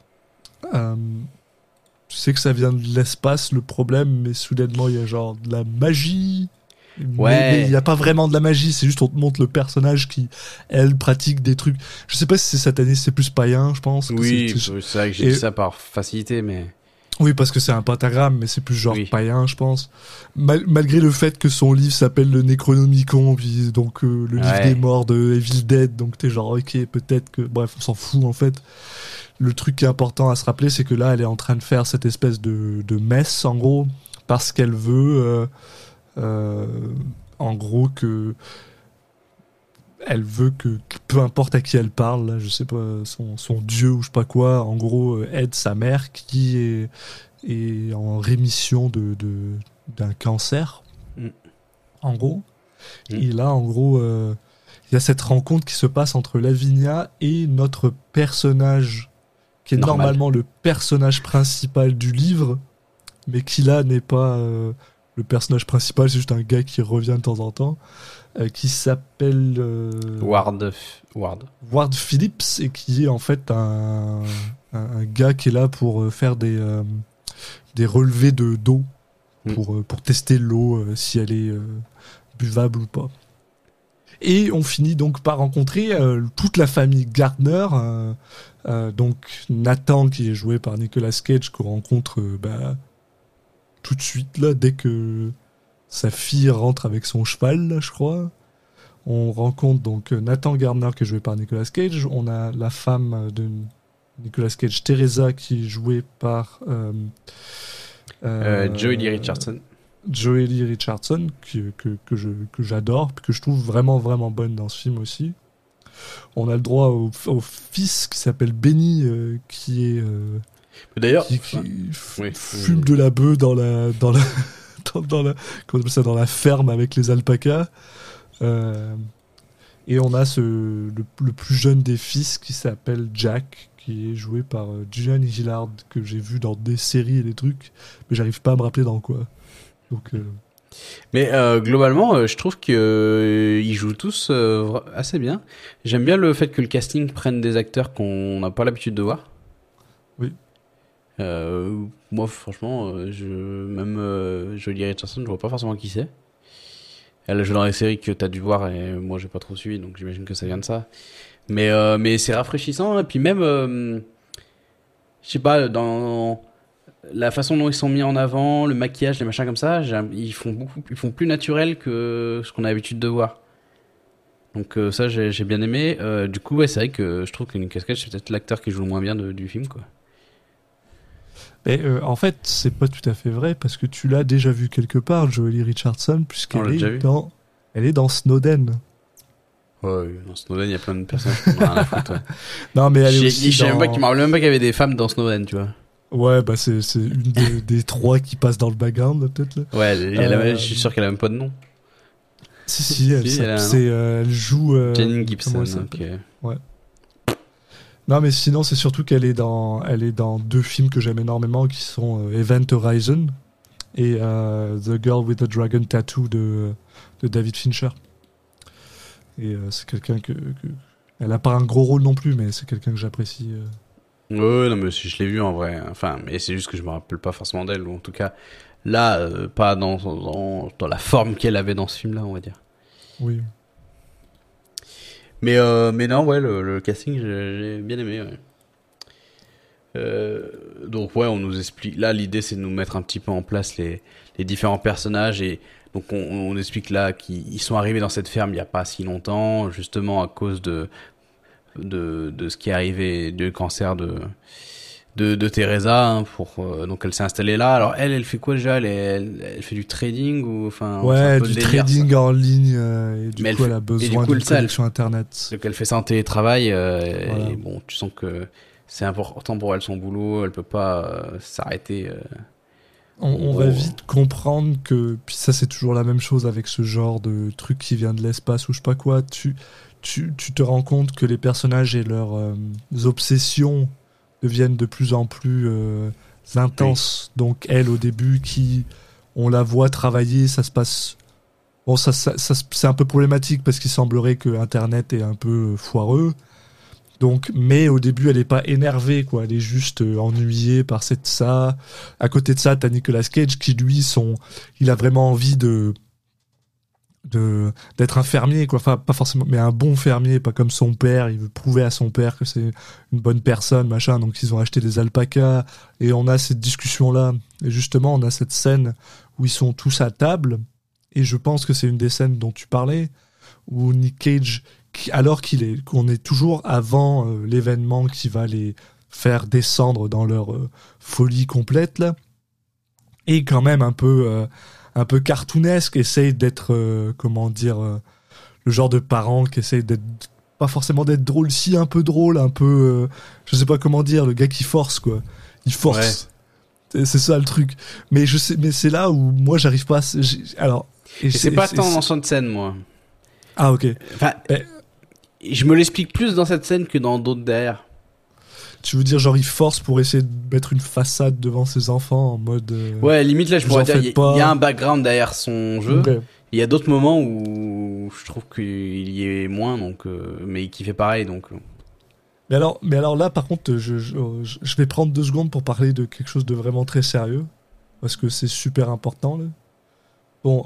Tu sais que ça vient de l'espace, le problème, mais soudainement il y a genre de la magie. Mais il n'y a pas vraiment de la magie, c'est juste on te montre le personnage qui, elle, pratique des trucs. Je sais pas si c'est sataniste, c'est plus païen, je pense. Oui, c'est vrai que j'ai dit ça par facilité, mais. Oui, parce que c'est un pentagramme, mais c'est plus genre Oui. païen, je pense. Malgré le fait que son livre s'appelle le Necronomicon, puis donc le livre des morts de Evil Dead, donc t'es genre, ok, peut-être que... Bref, on s'en fout, en fait. Le truc qui est important à se rappeler, c'est que là, elle est en train de faire cette espèce de messe, en gros, parce qu'elle veut, en gros, que... Elle veut que peu importe à qui elle parle, là, je sais pas, son dieu ou je sais pas quoi, en gros, aide sa mère qui est en rémission d'un cancer, en gros. Et là, en gros, il y a cette rencontre qui se passe entre Lavinia et notre personnage, qui est normalement le personnage principal du livre, mais qui là n'est pas le personnage principal, c'est juste un gars qui revient de temps en temps. Qui s'appelle Ward Phillips et qui est en fait un gars qui est là pour faire des relevés d'eau pour tester l'eau si elle est buvable ou pas. Et on finit donc par rencontrer toute la famille Gardner, donc Nathan qui est joué par Nicolas Cage qu'on rencontre tout de suite là dès que sa fille rentre avec son cheval, là, je crois. On rencontre donc Nathan Gardner, qui est joué par Nicolas Cage. On a la femme de Nicolas Cage, Teresa, qui est jouée par... Joey Lee Richardson. Joey Lee Richardson, que j'adore, que je trouve vraiment, vraiment bonne dans ce film aussi. On a le droit au fils qui s'appelle Benny, qui est... D'ailleurs... qui fume de la bœuf dans la comment on appelle ça, dans la ferme avec les alpacas. Et on a le plus jeune des fils qui s'appelle Jack, qui est joué par Julian Gillard, que j'ai vu dans des séries et des trucs, mais j'arrive pas à me rappeler dans quoi. Donc, Mais globalement, je trouve qu'ils jouent tous assez bien. J'aime bien le fait que le casting prenne des acteurs qu'on n'a pas l'habitude de voir. Oui. Moi, franchement, même Jolie Richardson, je vois pas forcément qui c'est. Elle joue dans les séries que t'as dû voir et moi j'ai pas trop suivi, donc j'imagine que ça vient de ça. Mais c'est rafraîchissant, et puis même, je sais pas, dans la façon dont ils sont mis en avant, le maquillage, les machins comme ça, ils font plus naturel que ce qu'on a l'habitude de voir. Donc ça, j'ai bien aimé. Du coup, ouais, c'est vrai que je trouve que Nicolas Cage, c'est peut-être l'acteur qui joue le moins bien du film, quoi. Mais en fait, c'est pas tout à fait vrai, parce que tu l'as déjà vu quelque part, Joely Richardson, puisqu'elle est dans Snowden. Ouais, dans Snowden, il y a plein de personnes qui n'ont rien à foutre. Ouais. Non, mais elle est aussi je me rappelle même pas qu'il y avait des femmes dans Snowden, tu vois. Ouais, bah c'est une des trois qui passent dans le background, là, peut-être. Là. Ouais, je suis sûr qu'elle a même pas de nom. Si, elle joue... Janine Gibson, ok. Ouais. Non, mais sinon, c'est surtout qu'elle est dans deux films que j'aime énormément, qui sont Event Horizon et The Girl with the Dragon Tattoo de David Fincher. Et c'est quelqu'un que... Elle a pas un gros rôle non plus, mais c'est quelqu'un que j'apprécie. Ouais, non, mais je l'ai vu en vrai. Enfin, mais c'est juste que je me rappelle pas forcément d'elle, ou en tout cas, là, pas dans la forme qu'elle avait dans ce film-là, on va dire. Oui. Mais non, ouais, le casting, j'ai bien aimé, ouais. Donc, ouais, on nous explique. Là, l'idée, c'est de nous mettre un petit peu en place les différents personnages, et donc on explique là qu'ils sont arrivés dans cette ferme il y a pas si longtemps, justement à cause de ce qui est arrivé, du cancer de Teresa, hein, donc elle s'est installée là. Alors elle fait quoi déjà? Elle fait du trading ou enfin? Ouais, c'est un peu du le délire, trading ça. en ligne, et du Mais coup, elle elle a fait- et du besoin coup, d'une ça, elle- connexion Internet. Donc elle fait ça en télétravail, Voilà. et bon, tu sens que c'est important pour elle son boulot, elle peut pas s'arrêter. On Oh. va vite comprendre que, puis ça c'est toujours la même chose avec ce genre de truc qui vient de l'espace ou je sais pas quoi, tu te rends compte que les personnages et leurs obsessions deviennent de plus en plus intenses. Donc elle au début on la voit travailler, ça se passe... Bon, c'est un peu problématique parce qu'il semblerait que Internet est un peu foireux. Donc, mais au début, elle est pas énervée, quoi. Elle est juste ennuyée par ça. À côté de ça, t'as Nicolas Cage qui, lui, il a vraiment envie d'être un fermier, quoi. Enfin, pas forcément, mais un bon fermier, pas comme son père. Il veut prouver à son père que c'est une bonne personne, machin. Donc, ils ont acheté des alpacas. Et on a cette discussion-là. Et justement, on a cette scène où ils sont tous à table. Et je pense que c'est une des scènes dont tu parlais, où Nick Cage, alors qu'on est toujours avant l'événement qui va les faire descendre dans leur folie complète là, et quand même un peu cartoonesque, essaye d'être le genre de parent qui essaye d'être pas forcément d'être drôle, si un peu drôle, un peu je sais pas comment dire, le gars qui force quoi, il force. Ouais. C'est ça le truc. Mais c'est là où moi j'arrive pas alors et c'est pas tant dans cette scène moi. Ah ok. Enfin, je me l'explique plus dans cette scène que dans d'autres derrière. Tu veux dire genre il force pour essayer de mettre une façade devant ses enfants en mode... ouais, limite là je pourrais dire il y a un background derrière son jeu. Okay. Il y a d'autres moments où je trouve qu'il y est moins, donc mais qui fait pareil donc. Mais alors là par contre je vais prendre 2 secondes pour parler de quelque chose de vraiment très sérieux parce que c'est super important là. Bon,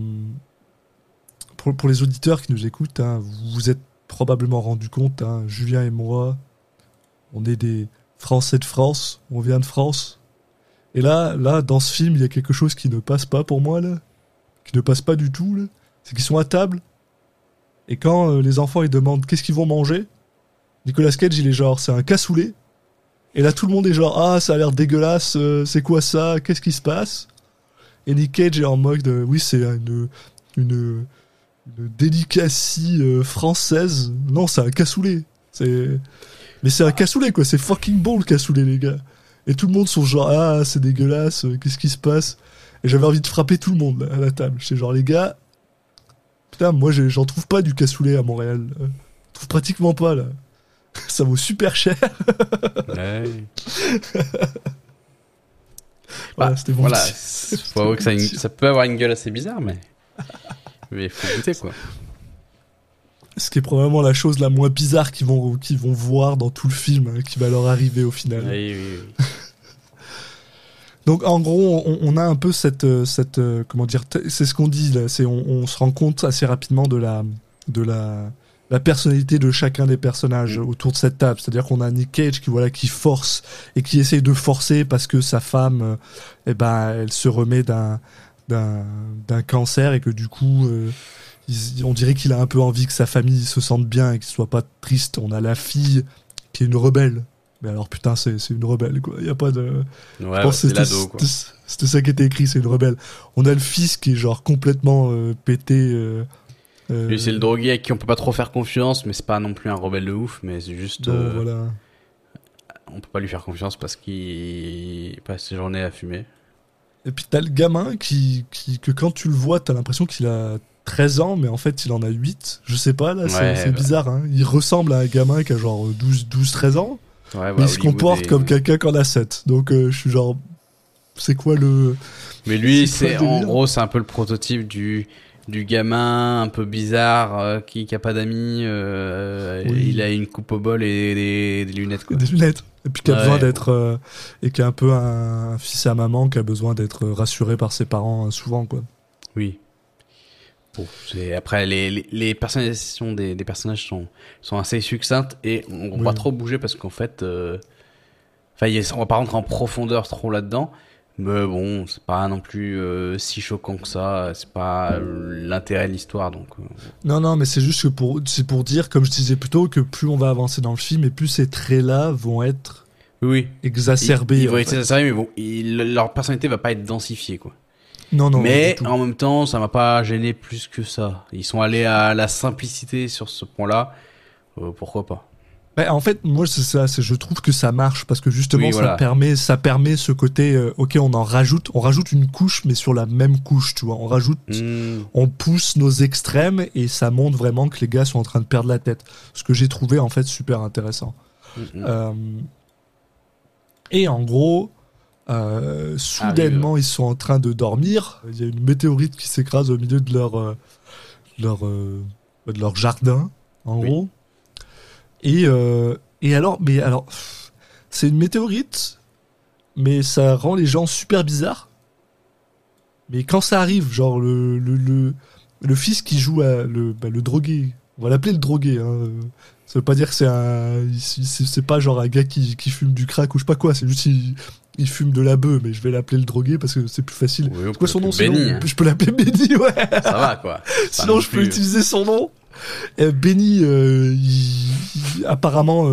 pour les auditeurs qui nous écoutent, hein, vous vous êtes probablement rendu compte, hein, Julien et moi, on est des Français de France, on vient de France. Et là, dans ce film, il y a quelque chose qui ne passe pas pour moi, là, qui ne passe pas du tout, là. C'est qu'ils sont à table, et quand les enfants ils demandent qu'est-ce qu'ils vont manger, Nicolas Cage il est genre, c'est un cassoulet. Et là tout le monde est genre, ah ça a l'air dégueulasse, c'est quoi ça, qu'est-ce qui se passe? Et Nick Cage est en mode, oui c'est une délicatie française. Non, c'est un cassoulet. Mais c'est un cassoulet, quoi. C'est fucking bon, le cassoulet, les gars. Et tout le monde sont genre, ah, c'est dégueulasse, qu'est-ce qui se passe? Et j'avais envie de frapper tout le monde, là, à la table. J'étais genre, les gars, putain, moi, j'en trouve pas du cassoulet à Montréal. Je trouve pratiquement pas, là. Ça vaut super cher. Ouais. Voilà, c'était bon. Voilà, faut avouer que ça peut avoir une gueule assez bizarre, mais faut goûter quoi. Ce qui est probablement la chose la moins bizarre qu'ils vont voir dans tout le film, hein, qui va leur arriver au final. Oui. Donc en gros, on a un peu cette comment dire, c'est ce qu'on dit là, on se rend compte assez rapidement de la personnalité de chacun des personnages autour de cette table. C'est-à-dire qu'on a Nick Cage qui force et qui essaye de forcer parce que sa femme, elle se remet d'un cancer et que du coup, on dirait qu'il a un peu envie que sa famille se sente bien et qu'il soit pas triste. On a la fille qui est une rebelle. Mais alors putain, c'est une rebelle quoi. Il y a pas de. Ouais, c'est l'ado quoi. C'était ça qui était écrit, c'est une rebelle. On a le fils qui est genre complètement pété. Lui, c'est le drogué à qui on peut pas trop faire confiance, mais c'est pas non plus un rebelle de ouf, mais c'est juste. Voilà. On peut pas lui faire confiance parce qu'il passe ses journées à fumer. Et puis t'as le gamin que quand tu le vois, t'as l'impression qu'il a 13 ans, mais en fait il en a 8. Je sais pas, là, c'est bizarre. Hein. Il ressemble à un gamin qui a genre 12-13 ans, mais il se comporte comme quelqu'un qui en a 7. Donc je suis genre, c'est quoi le... Mais lui, en gros, c'est un peu le prototype du gamin un peu bizarre qui a pas d'amis. Oui. Il a une coupe au bol et des lunettes quoi. Des lunettes. Et puis qui a besoin d'être et qui est un peu un fils à maman qui a besoin d'être rassuré par ses parents souvent quoi. Oui. Bon, après les personnalisations des personnages sont assez succinctes et on va pas trop bouger parce qu'en fait on va pas rentrer en profondeur trop là-dedans. Mais bon, c'est pas non plus si choquant que ça, c'est pas l'intérêt de l'histoire donc. Non, mais c'est juste que c'est pour dire, comme je disais plus tôt, que plus on va avancer dans le film et plus ces traits-là vont être Oui. exacerbés. Ils vont en essayer fait. de s'assurer, mais bon, leur personnalité va pas être densifiée, quoi. Non, Mais du tout. en même temps, ça m'a pas gêné plus que ça. Ils sont allés à la simplicité sur ce point-là. Pourquoi pas? Bah, en fait, moi, c'est ça. Je trouve que ça marche parce que justement, Oui, voilà. ça permet ce côté. Ok, on rajoute une couche, mais sur la même couche, tu vois. On pousse nos extrêmes et ça montre vraiment que les gars sont en train de perdre la tête. Ce que j'ai trouvé en fait super intéressant. Et en gros, soudainement, ils sont en train de dormir. Il y a une météorite qui s'écrase au milieu de leur jardin, en gros. Et alors, c'est une météorite, mais ça rend les gens super bizarres. Mais quand ça arrive, genre le fils qui joue le drogué, on va l'appeler le drogué, hein. Ça veut pas dire que c'est pas genre un gars qui fume du crack ou je sais pas quoi, c'est juste il fume de la bœuf, mais je vais l'appeler le drogué parce que c'est plus facile. Oui, C'est quoi son nom sinon Benny, hein. Je peux l'appeler Benny, ouais. Ça va, quoi. Sinon, je peux utiliser son nom. Benny, apparemment,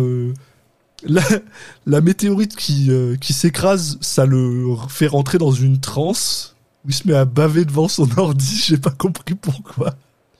la météorite qui s'écrase, ça le fait rentrer dans une transe où il se met à baver devant son ordi. J'ai pas compris pourquoi.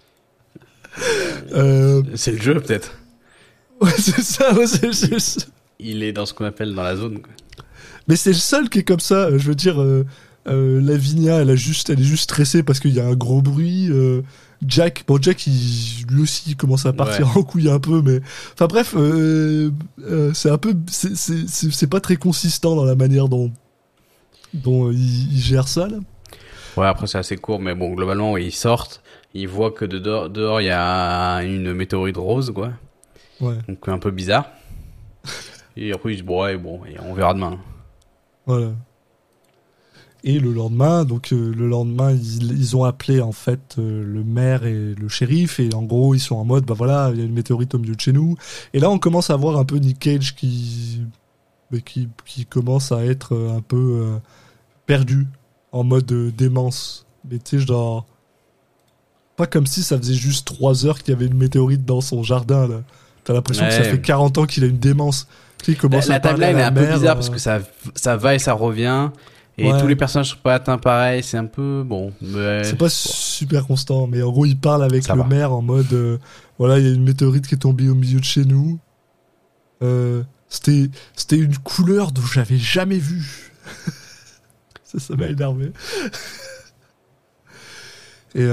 C'est le jeu, peut-être. Ouais, c'est ça. Ouais, Il est dans ce qu'on appelle dans la zone, quoi. Mais c'est le seul qui est comme ça. Je veux dire, Lavinia, elle est juste stressée parce qu'il y a un gros bruit. Jack, lui aussi, il commence à partir en couille un peu, mais enfin bref, c'est un peu, c'est pas très consistant dans la manière dont il gère ça là. Ouais, après c'est assez court, mais bon, globalement, ils sortent, ils voient que dehors il y a une météorite rose, quoi. Ouais. Donc un peu bizarre. Et après ils disent bon, et on verra demain. Voilà. Et le lendemain, ils ont appelé en fait le maire et le shérif et en gros ils sont en mode bah voilà, il y a une météorite au milieu de chez nous. Et là on commence à voir un peu Nick Cage qui commence à être un peu perdu en mode démence. Mais tu sais genre pas comme si ça faisait juste 3 heures qu'il y avait une météorite dans son jardin là. T'as l'impression que ça fait 40 ans qu'il a une démence. Il commence La à parler timeline à est la un peu mère, bizarre parce que ça va et ça revient. Et tous les personnages sont pas atteints pareil, c'est un peu bon. Mais c'est pas super constant, mais en gros il parle avec ça le va. maire en mode voilà, il y a une météorite qui est tombée au milieu de chez nous. C'était une couleur dont j'avais jamais vu. ça m'a énervé. Et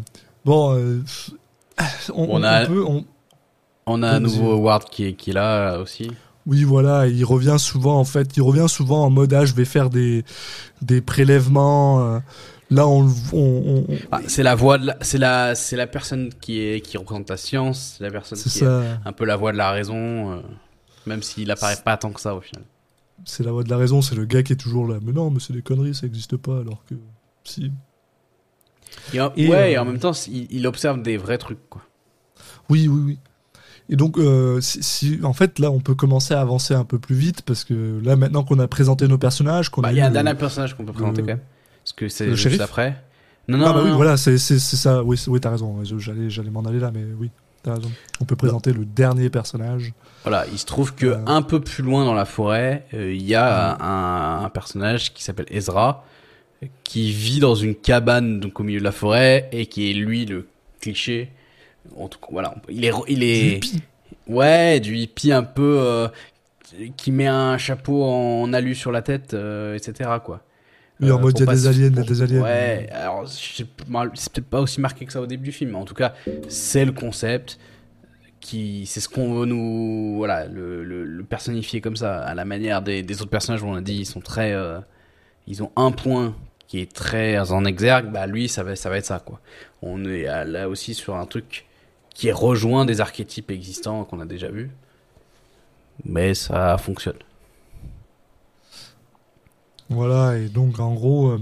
on a un nouveau Ward qui est là aussi. Oui, voilà, il revient souvent en mode je vais faire des prélèvements. Là, c'est la voix c'est la personne qui représente la science, c'est la personne qui est un peu la voix de la raison, même s'il apparaît pas tant que ça au final. C'est la voix de la raison, c'est le gars qui est toujours là. Mais non, mais c'est des conneries, ça existe pas, alors que si. Et en même temps, il observe des vrais trucs, quoi. Oui. Et donc, en fait, là, on peut commencer à avancer un peu plus vite parce que là, maintenant qu'on a présenté nos personnages, il y a un dernier personnage qu'on peut présenter quand même, parce que c'est juste shérif après. Non. Voilà, c'est ça. Oui, t'as raison. J'allais m'en aller là, mais oui, t'as raison. On peut présenter le dernier personnage. Voilà, il se trouve que un peu plus loin dans la forêt, il y a un personnage qui s'appelle Ezra, qui vit dans une cabane donc au milieu de la forêt et qui est lui le cliché. En tout cas, voilà, il est du hippie un peu qui met un chapeau en alu sur la tête, etc. quoi. Oui, en mode il y a des aliens. Ouais, alors c'est peut-être pas aussi marqué que ça au début du film, mais en tout cas, c'est le concept c'est ce qu'on veut nous le personnifier comme ça à la manière des autres personnages où on a dit ils sont très ils ont un point qui est très en exergue, bah lui ça va être ça quoi. On est là aussi sur un truc qui est rejoint des archétypes existants qu'on a déjà vus, mais ça fonctionne. Voilà, et donc en gros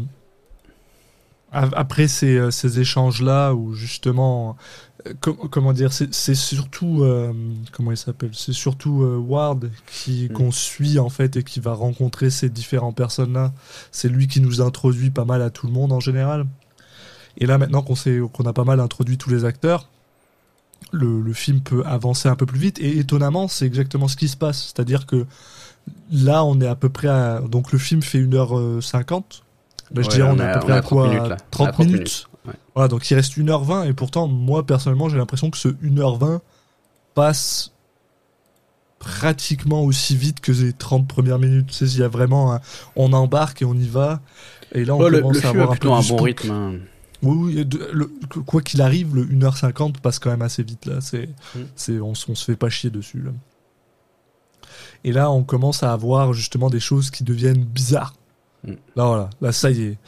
après ces échanges là où justement comment dire, c'est surtout comment il s'appelle, c'est surtout Ward qu'on suit en fait et qui va rencontrer ces différents personnes là. C'est lui qui nous introduit pas mal à tout le monde en général. Et là maintenant qu'on a pas mal introduit tous les acteurs, le film peut avancer un peu plus vite et étonnamment c'est exactement ce qui se passe, c'est-à-dire que là, on est à peu près à... Donc, le film fait 1h50. Là, je Ouais, dirais, là, on est à peu près à 30 quoi minutes, là. 30 On est à 30 minutes. Ouais. Voilà, donc il reste 1h20. Et pourtant, moi, personnellement, j'ai l'impression que ce 1h20 passe pratiquement aussi vite que les 30 premières minutes. Tu sais, il y a vraiment on embarque et on y va. Et là, on commence le à film avoir a un peu plutôt un du bon spook. rythme. Hein. Oui, quoi qu'il arrive, le 1h50 passe quand même assez vite là. On se fait pas chier dessus là. Et là, on commence à avoir justement des choses qui deviennent bizarres. Là, voilà, là, ça y est.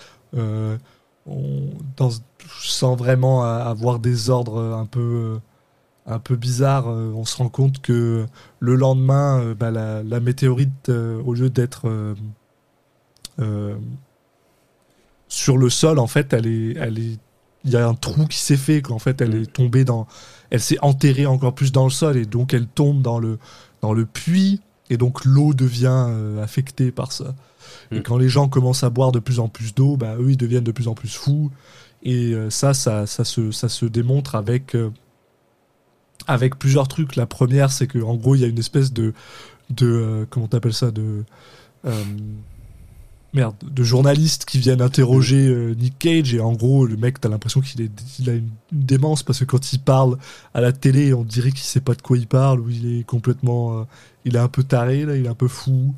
Sans vraiment avoir des ordres un peu bizarres, on se rend compte que le lendemain, la météorite, au lieu d'être sur le sol, en fait, il y a un trou qui s'est fait, qu'en fait, elle est tombée elle s'est enterrée encore plus dans le sol, et donc elle tombe dans le puits, et donc l'eau devient affectée par ça. Et quand les gens commencent à boire de plus en plus d'eau, eux, ils deviennent de plus en plus fous, et ça se démontre avec plusieurs trucs. La première, c'est que en gros, il y a une espèce de comment t'appelles ça, de journalistes qui viennent interroger Nick Cage, et en gros le mec, t'as l'impression qu'il a une démence, parce que quand il parle à la télé, on dirait qu'il sait pas de quoi il parle, ou il est complètement il est un peu taré là, il est un peu fou.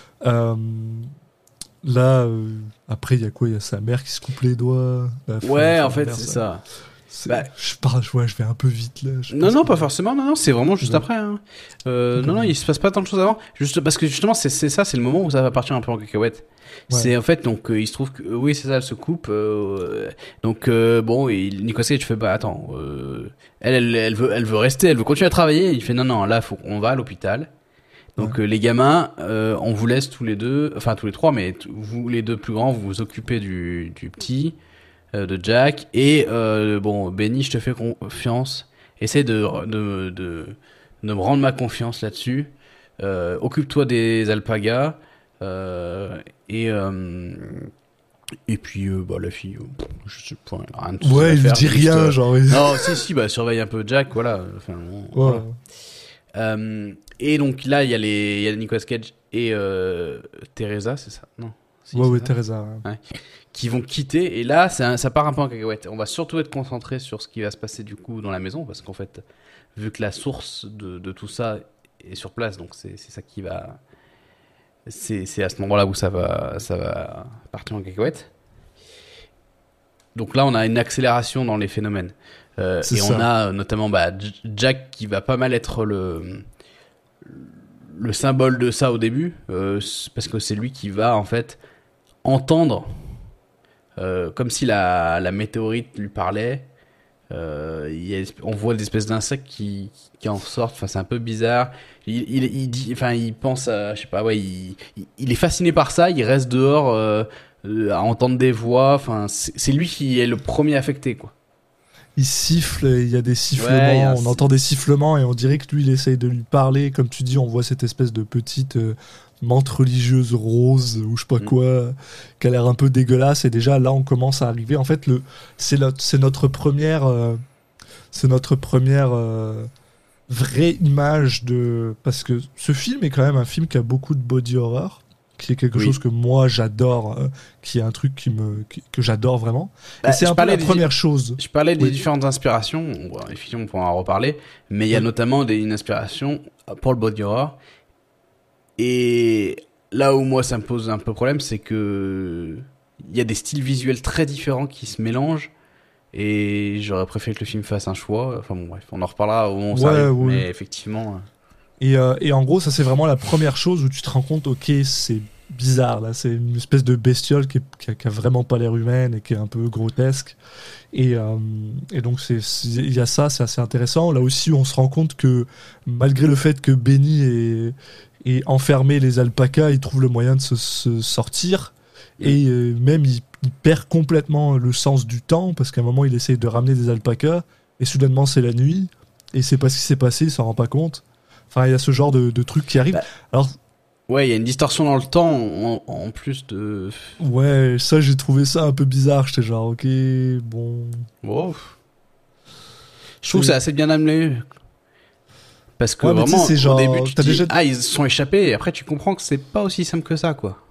Après il y a quoi, il y a sa mère qui se coupe les doigts. Ouais, en fait c'est ça. Je vais un peu vite là. Non, pas forcément. Non, c'est vraiment juste Ouais. après. Hein. Non, il se passe pas tant de choses avant. Juste parce que justement, c'est le moment où ça va partir un peu en cacahuète. Ouais. C'est en fait, donc il se trouve que oui, c'est ça, elle se coupe. Bon, et Nicolas Cage fait attends, elle veut rester, elle veut continuer à travailler. Il fait non, là, faut qu'on va à l'hôpital. Donc les gamins, on vous laisse tous les deux, enfin tous les trois, mais vous les deux plus grands, vous vous occupez du petit. De Jack, et Benny, je te fais confiance, essaie de me rendre ma confiance là-dessus, occupe-toi des alpagas, et puis la fille, je sais pas, rien de Ouais, il lui faire, dit juste, rien, genre. non, si, surveille un peu Jack, voilà, enfin Voilà. et donc là il y a Nicolas Cage et Teresa, c'est ça? Non. Si, Ouais, c'est ouais, ça. Teresa. Ouais. Qui vont quitter, et là ça part un peu en cacahuète. On va surtout être concentré sur ce qui va se passer du coup dans la maison, parce qu'en fait, vu que la source de tout ça est sur place, donc c'est ça qui va, c'est à ce moment-là où ça va partir en cacahuète. Donc là on a une accélération dans les phénomènes, et ça. on a notamment Jack qui va pas mal être le symbole de ça au début, parce que c'est lui qui va en fait entendre, comme si la météorite lui parlait. On voit des espèces d'insectes qui en sortent. Enfin, c'est un peu bizarre. Il dit, enfin, il pense à, je sais pas, ouais, il est fasciné par ça. Il reste dehors à entendre des voix. Enfin, c'est lui qui est le premier affecté, quoi. Il siffle, il y a des sifflements, on entend des sifflements, et on dirait que lui, il essaye de lui parler. Comme tu dis, on voit cette espèce de petite menthe religieuse rose, ou je sais pas quoi, qui a l'air un peu dégueulasse. Et déjà, là, on commence à arriver. En fait, c'est notre première vraie image de... Parce que ce film est quand même un film qui a beaucoup de body horror, qui est quelque chose que moi j'adore, qui est un truc que j'adore vraiment. Et c'est un peu la première chose. Je parlais des différentes inspirations, effectivement on pourra en reparler, mais il y a notamment une inspiration pour le body horror. Et là où moi ça me pose un peu problème, c'est que il y a des styles visuels très différents qui se mélangent, et j'aurais préféré que le film fasse un choix. Enfin bon, bref, on en reparlera au moment où ça arrive, mais effectivement... Et en gros, ça c'est vraiment la première chose où tu te rends compte, ok, c'est bizarre là, c'est une espèce de bestiole qui a vraiment pas l'air humaine et qui est un peu grotesque. Et donc il y a ça, c'est assez intéressant. Là aussi, on se rend compte que malgré le fait que Benny ait enfermé les alpacas, il trouve le moyen de se sortir. Et même il perd complètement le sens du temps, parce qu'à un moment il essaye de ramener des alpacas et soudainement c'est la nuit et il sait pas ce qui s'est passé, il s'en rend pas compte. Enfin, il y a ce genre de trucs qui arrivent. Alors, ouais, il y a une distorsion dans le temps en plus de... Ouais, ça, j'ai trouvé ça un peu bizarre. J'étais genre, ok, bon... Wow. Je trouve que c'est assez bien amené. Parce que Ouais, mais tu sais, vraiment, c'est genre, au début, tu te t'as dis, déjà- ils se sont échappés, et après, tu comprends que c'est pas aussi simple que ça, quoi.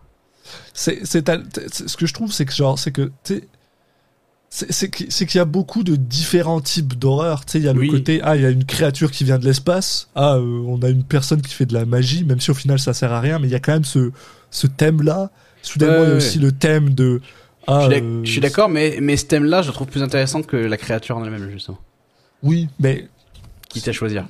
Ce que je trouve, c'est que tu sais, c'est qu'il y a beaucoup de différents types d'horreur. Tu sais, il y a Oui. le côté, il y a une créature qui vient de l'espace. On a une personne qui fait de la magie, même si au final ça sert à rien, mais il y a quand même ce thème-là. Soudainement, il y a aussi le thème de. Je suis d'accord, mais ce thème-là, je le trouve plus intéressant que la créature en elle-même, justement. Oui, mais. Quitte à choisir.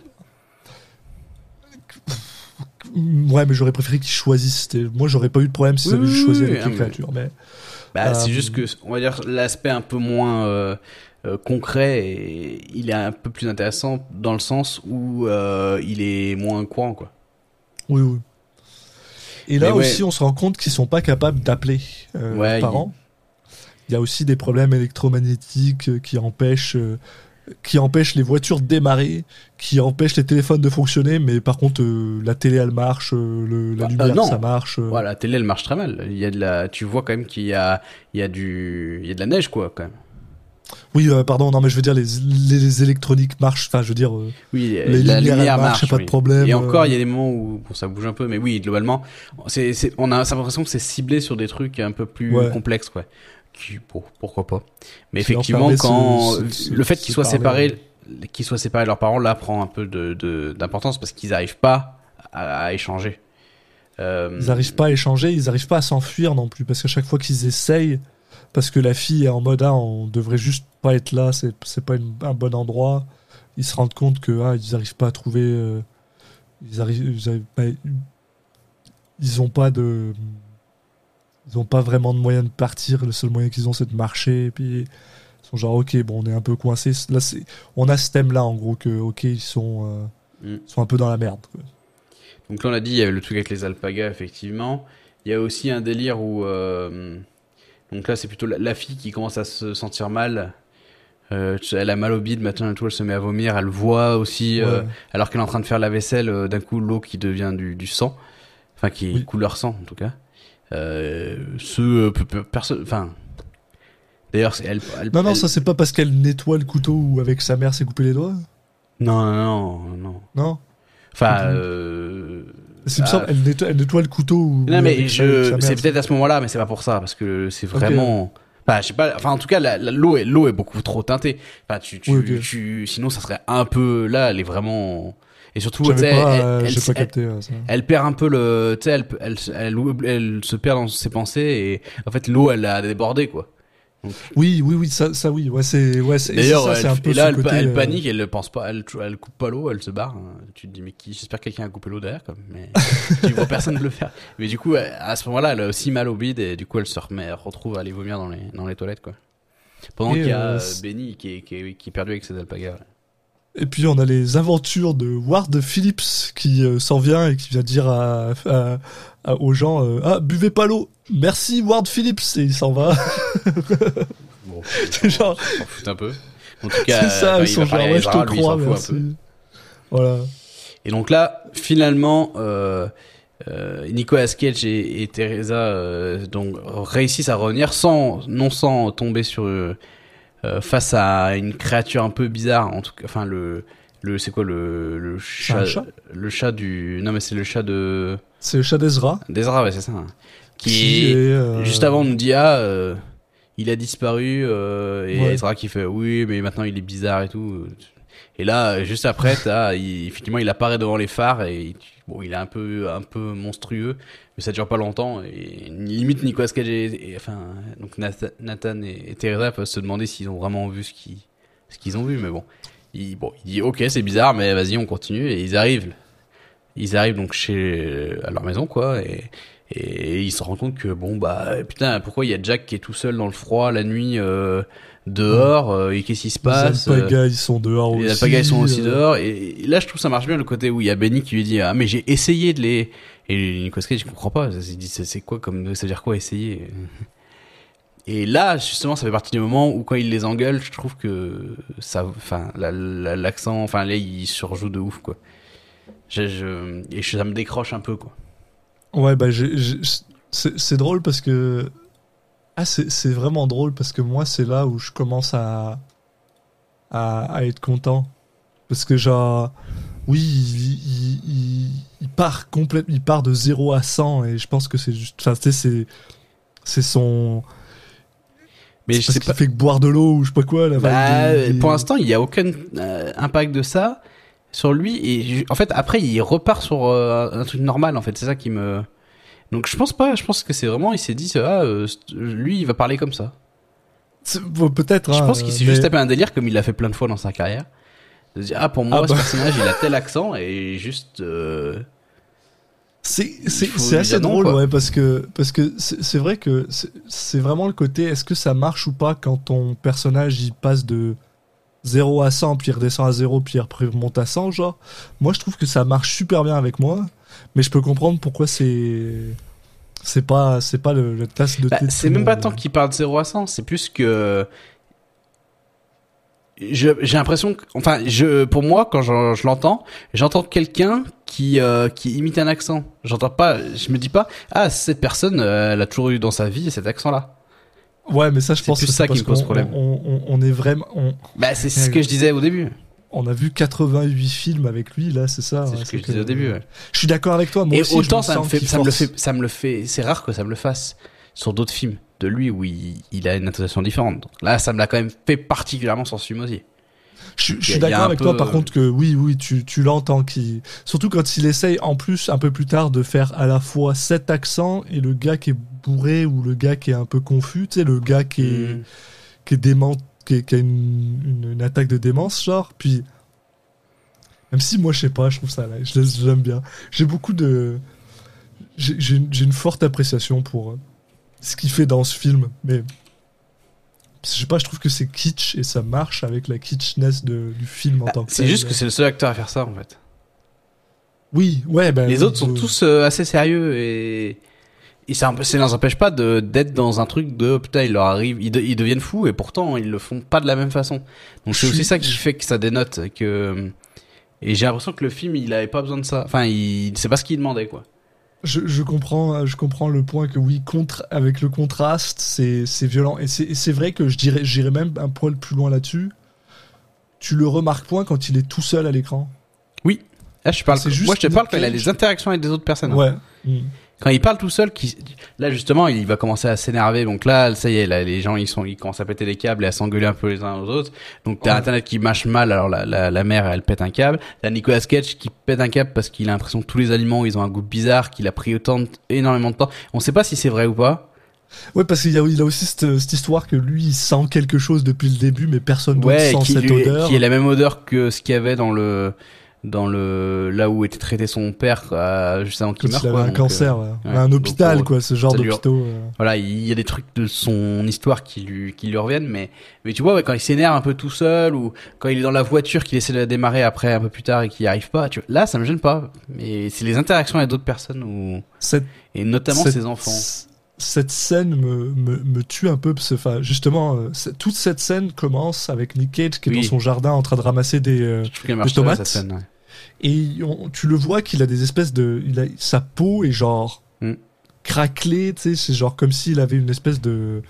Ouais, mais j'aurais préféré qu'ils choisissent. Moi, j'aurais pas eu de problème si Oui, ça avait oui, choisi oui, avec les mais- créatures. Mais. C'est juste que, on va dire, l'aspect un peu moins concret, et il est un peu plus intéressant dans le sens où il est moins courant, quoi. Oui, oui. Et là Mais ouais. aussi, on se rend compte qu'ils sont pas capables d'appeler Ouais, leurs parents. Il y a aussi des problèmes électromagnétiques qui empêchent les voitures de démarrer, qui empêchent les téléphones de fonctionner, mais par contre, la télé, elle marche, la lumière, non. ça marche. Voilà, la télé, elle marche très mal. Il y a de la, tu vois quand même qu'il y a de la neige, quoi, quand même. Oui, pardon, non, mais je veux dire, les électroniques marchent, enfin, je veux dire, Oui, les la lumières, lumière elles marchent, y a pas de oui. problème. Et encore, il y a des moments où bon, ça bouge un peu, mais oui, globalement, on a l'impression que c'est ciblé sur des trucs un peu plus Ouais. complexes, quoi. Pourquoi pas. Mais Qui leur effectivement, permet quand se- le fait se qu'ils soient parler. séparés de leurs parents, là, prend un peu d'importance parce qu'ils n'arrivent pas à échanger. Ils n'arrivent pas à échanger, ils n'arrivent pas à s'enfuir non plus, parce qu'à chaque fois qu'ils essayent, parce que la fille est en mode on devrait juste pas être là, c'est pas un bon endroit, ils se rendent compte que ils n'arrivent pas à trouver, ils ont pas vraiment de moyen de partir, le seul moyen qu'ils ont c'est de marcher, et puis ils sont genre ok, bon, on est un peu coincés, là on a ce thème là en gros que ok, ils sont un peu dans la merde, quoi. Donc là, on a dit, il y avait le truc avec les alpagas, effectivement. Il y a aussi un délire où... donc là, c'est plutôt la fille qui commence à se sentir mal. Elle a mal au bide, maintenant, elle se met à vomir. Elle voit aussi, Ouais. alors qu'elle est en train de faire la vaisselle, d'un coup, l'eau qui devient du sang. Enfin, qui est Oui. couleur sang, en tout cas. Personne... Enfin... D'ailleurs, Non, ça c'est pas parce qu'elle nettoie le couteau ou avec sa mère s'est coupé les doigts. Non. Non. Enfin, Il me semble, elle nettoie le couteau ou non, mais avec sa mère, c'est peut-être à ce moment-là, mais c'est pas pour ça, parce que c'est vraiment. Enfin, je sais pas. Enfin, en tout cas, l'eau est beaucoup trop teintée. Enfin, Oui, ok. sinon, ça serait un peu. Là, elle est vraiment. Et surtout, tu J'avais sais, pas, j'ai pas capté ça. elle perd un peu le. Tu sais, elle se perd dans ses pensées et en fait, l'eau, elle a débordé, quoi. Donc, Oui, ça oui, c'est. d'ailleurs, c'est un peu là, ce côté, elle panique, elle pense pas, elle coupe pas l'eau, elle se barre. Tu te dis, mais j'espère que quelqu'un a coupé l'eau derrière, comme, mais tu vois personne le faire. Mais du coup, à ce moment-là, elle a aussi mal au bide et du coup, elle retrouve à aller vomir dans les toilettes, quoi. Pendant Et, qu'il y a Benny qui est perdu avec ses alpagas. Ouais. Et puis on a les aventures de Ward Phillips qui s'en vient et qui vient dire aux gens buvez pas l'eau. Merci Ward Phillips, et il s'en va. Bon, C'est genre- on s'en fout un peu. En tout cas, C'est ça, enfin, ils sont il va genre parler à ouais, je Ezra, te lui, il crois, s'en fout un merci. peu. Voilà. Et donc là, finalement, Nicolas Cage et Teresa donc réussissent à revenir sans tomber sur face à une créature un peu bizarre. En tout cas, enfin c'est quoi le C'est un chat, chat le chat du non mais c'est le chat de C'est le chat d'Ezra d'Ezra, ouais, c'est ça. qui est Juste avant on nous dit il a disparu et Ouais. Ezra qui fait oui mais maintenant il est bizarre et tout. Et là juste après effectivement il apparaît devant les phares et bon il est un peu monstrueux mais ça dure pas longtemps et limite Nicolas Cage enfin donc Nathan et Teresa peuvent se demander s'ils ont vraiment vu ce qu'ils ont vu, mais bon il dit ok c'est bizarre mais vas-y on continue et ils arrivent donc à leur maison quoi et ils se rendent compte que bon bah putain pourquoi il y a Jack qui est tout seul dans le froid la nuit dehors et qu'est-ce qui se passe, les alpagas ils sont dehors aussi. les alpagas ils sont aussi dehors et là je trouve ça marche bien le côté où il y a Benny qui lui dit mais j'ai essayé de les et Nicolas Cage je comprends pas il dit c'est quoi comme ça veut dire quoi essayer et là justement ça fait partie du moment où quand il les engueule je trouve que ça enfin l'accent enfin là il surjoue de ouf quoi ça me décroche un peu quoi. Ouais, bah c'est drôle parce que c'est vraiment drôle parce que moi c'est là où je commence à être content parce que genre oui, il part complètement, il part de 0 à 100 et je pense que c'est juste, enfin, tu sais, c'est son. Mais c'est je parce sais qu'il pas. fait que boire de l'eau ou je sais pas quoi. Là, Pour l'instant, il y a aucun impact de ça sur lui et en fait après il repart sur un truc normal en fait. C'est ça qui me. Donc je pense pas. Je pense que c'est vraiment il s'est dit lui il va parler comme ça. Bon, peut-être. Je hein, pense qu'il s'est mais- juste tapé un délire comme il l'a fait plein de fois dans sa carrière. De dire pour moi Ah ce bah. personnage il a tel accent et juste. C'est faut c'est lui assez dire non, drôle, quoi. ouais, parce que c'est vrai que c'est vraiment le côté est-ce que ça marche ou pas quand ton personnage il passe de 0 à 100 puis il redescend à 0 puis il remonte à 100 genre. Moi je trouve que ça marche super bien avec moi, mais je peux comprendre pourquoi c'est pas le tasse de thé. de C'est tout même le pas monde. tant qu'il parle de 0 à 100, c'est plus que j'ai l'impression que, enfin, pour moi, quand je l'entends, j'entends quelqu'un qui imite un accent. J'entends pas, je me dis pas, cette personne, elle a toujours eu dans sa vie cet accent-là. Ouais, mais ça je C'est pense plus que ça c'est qui parce me pose qu'on- problème. on est vraiment C'est ce que je disais au début. on a vu 88 films avec lui là, c'est ça. C'est ouais, ce que je que- disais au début. Ouais. Je suis d'accord avec toi, moi Et aussi. autant je sens qu'il force. ça me le fait, c'est rare que ça me le fasse sur d'autres films de lui où il a une intonation différente. Donc là, ça me l'a quand même fait particulièrement sur ce film aussi. Je Il y suis a un d'accord avec peu, toi, par contre, que oui, tu l'entends, surtout quand il essaye, en plus, un peu plus tard, de faire à la fois cet accent et le gars qui est bourré ou le gars qui est un peu confus, tu sais, le gars qui est dément, qui a une attaque de démence, genre, puis, même si moi, je sais pas, je trouve ça, là, j'aime bien. J'ai une forte appréciation pour ce qu'il fait dans ce film, mais je sais pas, je trouve que c'est kitsch et ça marche avec la kitschness du film en tant que C'est tel. juste que c'est le seul acteur à faire ça en fait. Oui, ouais, ben. Les autres sont tous assez sérieux et ça les empêche pas d'être dans un truc de putain il leur arrive ils deviennent fous et pourtant ils le font pas de la même façon. Donc c'est aussi ça qui fait que ça dénote que et j'ai l'impression que le film il avait pas besoin de ça. Enfin c'est pas ce qu'il demandait quoi. Je comprends le point que oui, avec le contraste, c'est violent. Et c'est vrai que j'irais même un poil plus loin là-dessus. Tu le remarques point quand il est tout seul à l'écran. Oui. Là, C'est juste moi je te parle quand il a Nick Cage. des interactions avec des autres personnes. Ouais. Quand il parle tout seul, là justement, il va commencer à s'énerver. Donc là, ça y est, là, les gens ils commencent à péter les câbles et à s'engueuler un peu les uns aux autres. Donc t'as Ouais. Internet qui marche mal, alors la mère elle pète un câble. T'as Nicolas Cage qui pète un câble parce qu'il a l'impression que tous les aliments ils ont un goût bizarre, qu'il a pris énormément de temps. On sait pas si c'est vrai ou pas. Ouais, parce qu'il il a aussi cette histoire que lui, il sent quelque chose depuis le début, mais personne d'autre Ouais, sent cette odeur. qui est la même odeur que ce qu'il y avait dans le là où était traité son père juste avant qu'il Quand meure. il avait quoi. un Donc, cancer, ouais. ouais. Un hôpital, Donc, quoi, ce genre ça lui- d'hôpitaux. Voilà, il y a des trucs de son histoire qui lui reviennent, mais tu vois, ouais, quand il s'énerve un peu tout seul ou quand il est dans la voiture, qu'il essaie de la démarrer après un peu plus tard et qu'il n'y arrive pas, tu vois, là, ça me gêne pas. Mais c'est les interactions avec d'autres personnes et notamment ses enfants. Cette scène me tue un peu parce que, enfin, justement, toute cette scène commence avec Nick Cage qui est Oui. dans son jardin en train de ramasser des Je trouve qu'elle marche tomates. très bien, cette scène, ouais. et tu le vois qu'il a des espèces sa peau est genre Mm. craquelée, tu sais, c'est genre comme s'il avait une espèce de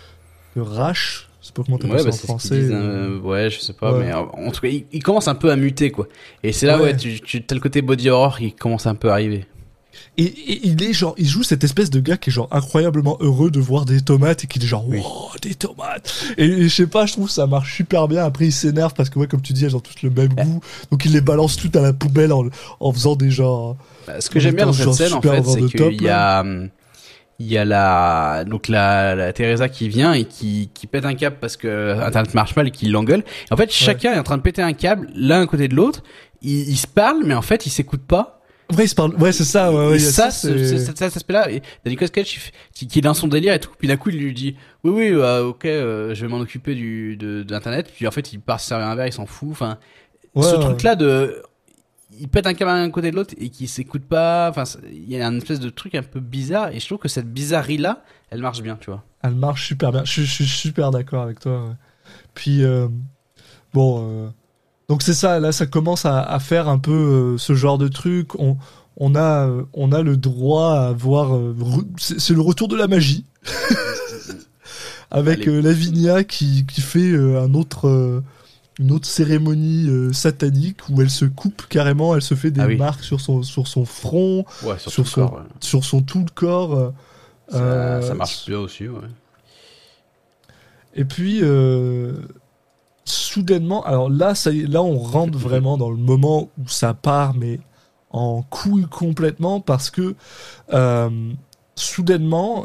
rash. Je sais pas comment t'appelles Ouais, ça en c'est ce qu'ils français. disent, ouais, je sais pas, Ouais. mais en tout cas, il commence un peu à muter, quoi. Et c'est là, Ouais. ouais, tu t'as le côté body horror qui commence un peu à arriver. Et il est genre, il joue cette espèce de gars qui est genre incroyablement heureux de voir des tomates et qui est genre, Oui. wow, des tomates. Et je sais pas, je trouve que ça marche super bien. Après, il s'énerve parce que, ouais, comme tu dis, elles ont tous le même goût. Donc, il les balance toutes à la poubelle en faisant des genres. Ce que j'aime bien dans cette genre scène, en super fait, over c'est the top, qu'il y a la Teresa qui vient et qui pète un câble parce que Internet marche mal et qui l'engueule. Et en fait, chacun est en train de péter un câble l'un à côté de l'autre. Ils se parlent, mais en fait, ils s'écoutent pas. Vrai, il se parle. Ouais, c'est ça. Ouais, Et il y a ça, c'est- cet aspect-là, et t'as Nicolas Cage qui est dans son délire et tout, puis d'un coup il lui dit oui, ok, je vais m'en occuper d'internet, puis en fait il part se servir un verre, il s'en fout. Enfin, Ouais, ce ouais. truc-là il pète un câble d'un côté de l'autre et qui s'écoute pas. Enfin, il y a une espèce de truc un peu bizarre, et je trouve que cette bizarrerie-là, elle marche bien, tu vois. Elle marche super bien. Je suis super d'accord avec toi. Ouais. Puis, donc c'est ça, là ça commence à faire un peu ce genre de truc. On a le droit à avoir... c'est le retour de la magie. Avec Allez. Lavinia qui fait un autre une autre cérémonie satanique où elle se coupe carrément, elle se fait des Ah oui. marques sur son front, Ouais, sur tout le son corps, ouais. sur son tout le corps. Ça marche bien aussi, ouais. Et puis soudainement, alors là, là on rentre vraiment dans le moment où ça part, mais en couille complètement, parce que soudainement,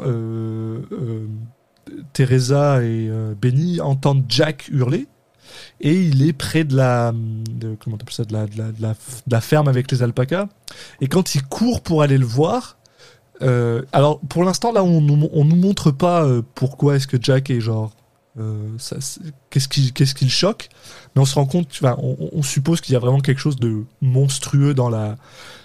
Teresa et Benny entendent Jack hurler, et il est près de comment t'appelles ça, de la ferme avec les alpacas, et quand il court pour aller le voir, alors pour l'instant là on nous montre pas pourquoi est-ce que Jack est genre qu'est-ce qui le choque, mais on se rend compte, enfin, on suppose qu'il y a vraiment quelque chose de monstrueux dans la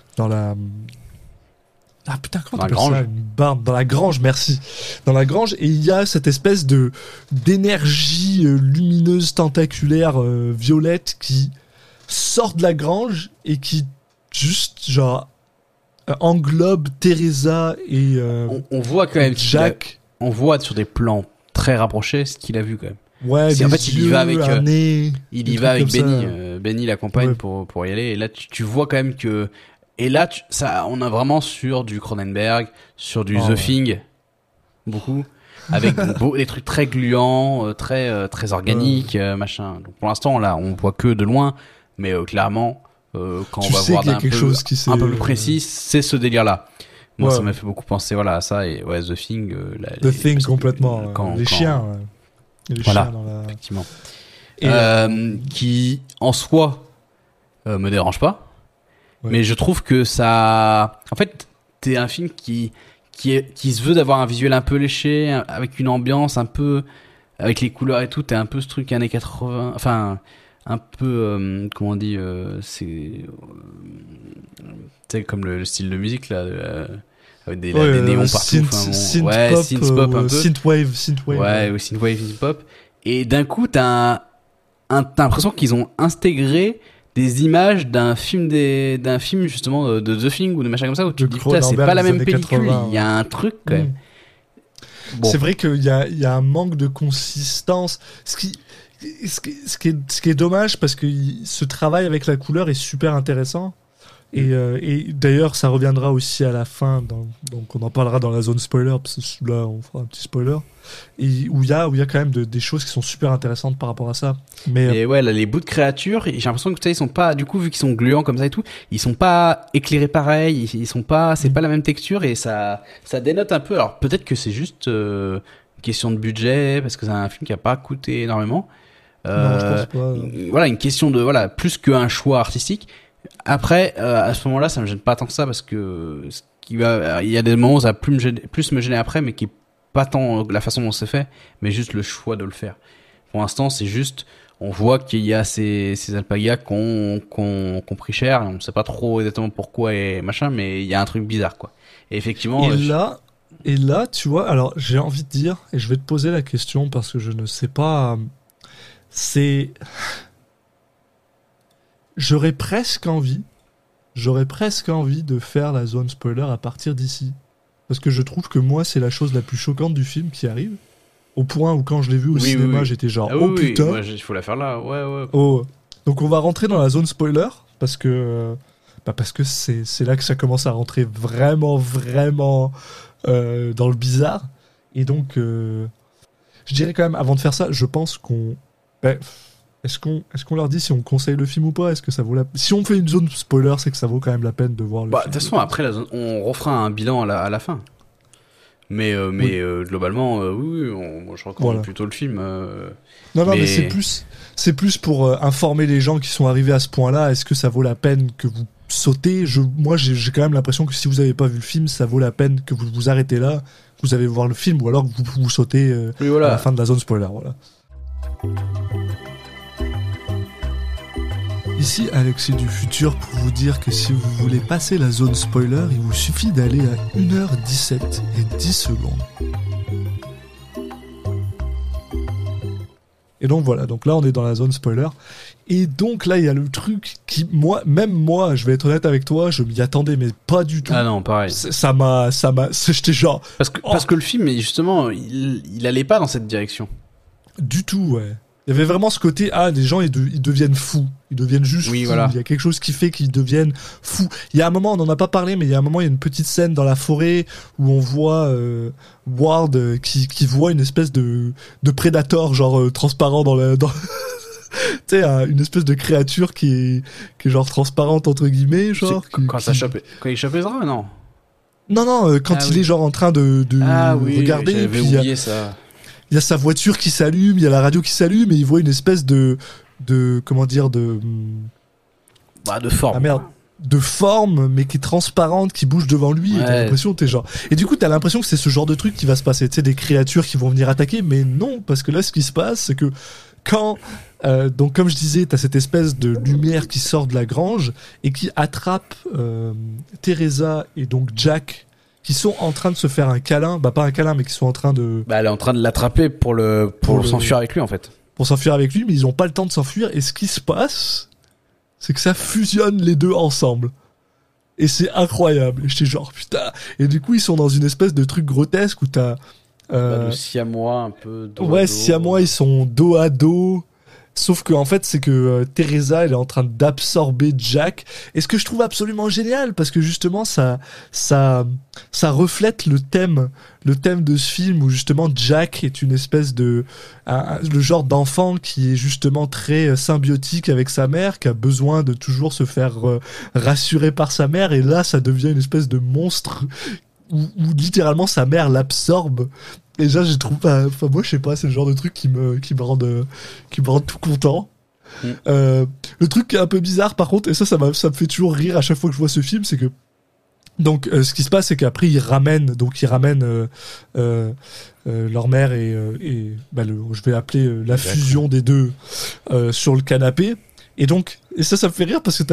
ah putain, comment Dans la t'appelles ça, grange. une barbe dans la grange, merci, dans la grange, et il y a cette espèce d'énergie lumineuse tentaculaire violette qui sort de la grange et qui juste genre englobe Teresa et On voit quand même Jack. on voit sur des plans très rapprochés ce qu'il a vu quand même. Ouais, Si, des en fait, il y yeux, va avec, un nez, Il des y va avec trucs comme Benny. ça. Benny l'accompagne Ouais. pour y aller. Et là, tu vois quand même que. Et là, on a vraiment sur du Cronenberg, sur du Oh, The ouais. Thing, beaucoup, avec des trucs très gluants, très organiques, machin. Donc pour l'instant, là, on voit que de loin, mais clairement, quand Tu on va sais voir qu'il y a d'un quelque peu, chose qui s'est, un peu plus précis, c'est ce délire-là. Moi, Ouais. ça m'a fait beaucoup penser, voilà, à ça et ouais, The Thing. The Thing complètement. Les quand- chiens. Ouais. Les Voilà. chiens dans la. Effectivement. Et, Qui en soi me dérange pas, Ouais. mais je trouve que ça, en fait, t'es un film qui se veut d'avoir un visuel un peu léché, avec une ambiance un peu, avec les couleurs et tout, t'es un peu ce truc années 80, enfin un peu comment on dit, c'est comme le style de musique là, avec des néons partout, synth ouais, pop, synth-pop un peu. synthwave. Ouais, ou synthwave, synth-pop. Et d'un coup, t'as l'impression qu'ils ont intégré des images d'un film justement de The Thing ou de machin comme ça où tu De te dis putain, c'est Cronenberg pas la des même années pellicule, 80, il y a un truc quand même. Bon. C'est vrai qu'il y a un manque de consistance. Ce qui est dommage, parce que ce travail avec la couleur est super intéressant. Et d'ailleurs, ça reviendra aussi à la fin, donc on en parlera dans la zone spoiler, parce que là, on fera un petit spoiler. Et où il y a quand même des choses qui sont super intéressantes par rapport à ça. Mais Et ouais, là, les bouts de créatures, j'ai l'impression que tu sais, ils sont pas, du coup, vu qu'ils sont gluants comme ça et tout, ils sont pas éclairés pareil, ils sont pas, c'est pas la même texture et ça dénote un peu. Alors peut-être que c'est juste une question de budget, parce que c'est un film qui a pas coûté énormément. non, je pense pas. Voilà, une question de, voilà, plus qu'un choix artistique. Après, à ce moment-là, ça me gêne pas tant que ça, parce que il y a des moments où ça va plus me gêner après, mais qui est pas tant la façon dont c'est fait, mais juste le choix de le faire. Pour l'instant, c'est juste, on voit qu'il y a ces alpagas qu'on pris cher, on sait pas trop exactement pourquoi et machin, mais il y a un truc bizarre, quoi. Et effectivement, Et là, tu vois, alors j'ai envie de dire, et je vais te poser la question parce que je ne sais pas, j'aurais presque envie de faire la zone spoiler à partir d'ici. Parce que je trouve que moi, c'est la chose la plus choquante du film qui arrive. Au point où quand je l'ai vu au cinéma, j'étais genre, ah, oh oui, putain. oui, il faut la faire là, ouais. Oh. Donc on va rentrer dans la zone spoiler, parce que c'est là que ça commence à rentrer vraiment dans le bizarre. Et donc, je dirais quand même, avant de faire ça, je pense qu'on... Est-ce qu'on leur dit si on conseille le film ou pas? Est-ce que ça vaut si on fait une zone spoiler, c'est que ça vaut quand même la peine de voir le Bah, film. de toute façon, après, on refera un bilan à la fin. Mais globalement, oui, je recommande plutôt le film. Non, mais c'est plus pour informer les gens qui sont arrivés à ce point-là. Est-ce que ça vaut la peine que vous sautez? Moi, j'ai quand même l'impression que si vous n'avez pas vu le film, ça vaut la peine que vous vous arrêtez là, que vous allez voir le film, ou alors que vous sautez à la fin de la zone spoiler. Voilà. Ici Alexis du futur pour vous dire que si vous voulez passer la zone spoiler, il vous suffit d'aller à 1h17 et 10 secondes. Et donc voilà, donc là on est dans la zone spoiler. Et donc là il y a le truc qui, moi, je vais être honnête avec toi, je m'y attendais mais pas du tout. Ah non, pareil. J'étais genre... Parce que le film, justement, il allait pas dans cette direction. Du tout, ouais. Il y avait vraiment ce côté, les gens, ils deviennent fous. Ils deviennent juste Oui, fous. voilà. Il y a quelque chose qui fait qu'ils deviennent fous. Il y a un moment, on n'en a pas parlé, mais il y a un moment, il y a une petite scène dans la forêt où on voit Ward qui voit une espèce de prédateur, genre transparent dans tu sais, une espèce de créature qui est genre transparente, entre guillemets, genre. Quand il chope Ezra, non? Non, quand il est genre en train de regarder. J'avais puis oublié ça. il y a sa voiture qui s'allume, il y a la radio qui s'allume, et il voit une espèce de comment dire, de forme. Ah merde. De forme, mais qui est transparente, qui bouge devant lui, et t'as l'impression que t'es genre. Et du coup, t'as l'impression que c'est ce genre de truc qui va se passer. Tu sais, des créatures qui vont venir attaquer, mais non, parce que là, ce qui se passe, c'est que quand, donc comme je disais, t'as cette espèce de lumière qui sort de la grange et qui attrape Teresa et donc Jack, qui sont en train de se faire un câlin, pas un câlin, mais qui sont en train de... Elle est en train de l'attraper pour s'enfuir avec lui, en fait. Pour s'enfuir avec lui, mais ils ont pas le temps de s'enfuir, et ce qui se passe, c'est que ça fusionne les deux ensemble. Et c'est incroyable. Et j'étais genre, putain. Et du coup, ils sont dans une espèce de truc grotesque où t'as... Le siamois un peu dos à dos. Siamois, ils sont dos à dos. Sauf que en fait, c'est que Teresa, elle est en train d'absorber Jack. Et ce que je trouve absolument génial, parce que justement, ça reflète le thème de ce film où justement Jack est une espèce de le genre d'enfant qui est justement très symbiotique avec sa mère, qui a besoin de toujours se faire rassurer par sa mère. Et là, ça devient une espèce de monstre où littéralement sa mère l'absorbe. Et déjà, je trouve, moi, je sais pas, c'est le genre de truc qui me rend tout content. Le truc qui est un peu bizarre, par contre, et ça me fait toujours rire à chaque fois que je vois ce film, c'est que, donc, ce qui se passe, c'est qu'après, ils ramènent leur mère et je vais appeler la fusion des deux, sur le canapé. Et donc, ça me fait rire parce que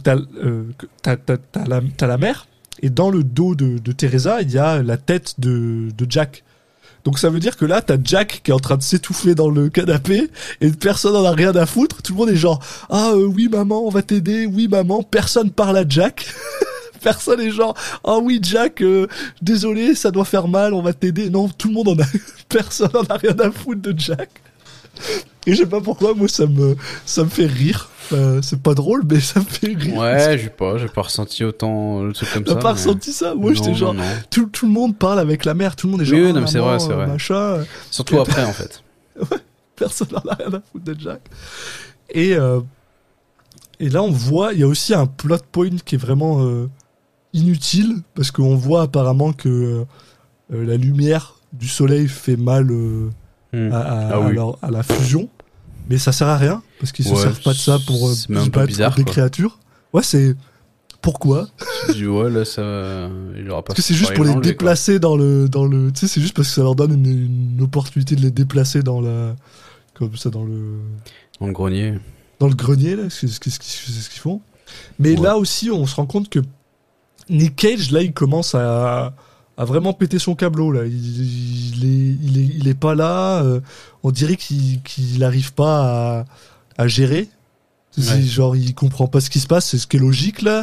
t'as la mère, et dans le dos de Teresa, il y a la tête de Jack. Donc ça veut dire que là, t'as Jack qui est en train de s'étouffer dans le canapé et personne en a rien à foutre. Tout le monde est genre, oui maman, on va t'aider, oui maman. Personne parle à Jack. Personne est genre, oui Jack, désolé, ça doit faire mal, on va t'aider. Non, tout le monde personne en a rien à foutre de Jack. Et je sais pas pourquoi, moi ça me fait rire. C'est pas drôle, mais ça me fait rire. Ouais, j'ai pas ressenti autant le truc comme ça. T'as pas ressenti ça? Moi, j'étais genre, non. Tout le monde parle avec la mère, tout le monde est genre, oui, non, mais c'est vrai. Machin. Surtout après, en fait. Ouais, personne n'en a rien à foutre de Jack. Et là, on voit, il y a aussi un plot point qui est vraiment inutile, parce qu'on voit apparemment que la lumière du soleil fait mal à la fusion. Mais ça sert à rien, parce qu'ils se servent pas de ça pour se battre contre des créatures. Ouais, c'est... Pourquoi? Ouais, là, ça... Il aura pas... Parce que c'est juste pour les déplacer dans le... Tu sais, c'est juste parce que ça leur donne une opportunité de les déplacer dans la... Comme ça, dans le... Dans le grenier. Dans le grenier, là, c'est ce qu'ils font. Mais là aussi, on se rend compte que Nick Cage, là, il commence à vraiment péter son câbleau, là. Il est pas là. On dirait qu'il arrive pas à gérer. Ouais. Genre, il comprend pas ce qui se passe. C'est ce qui est logique, là.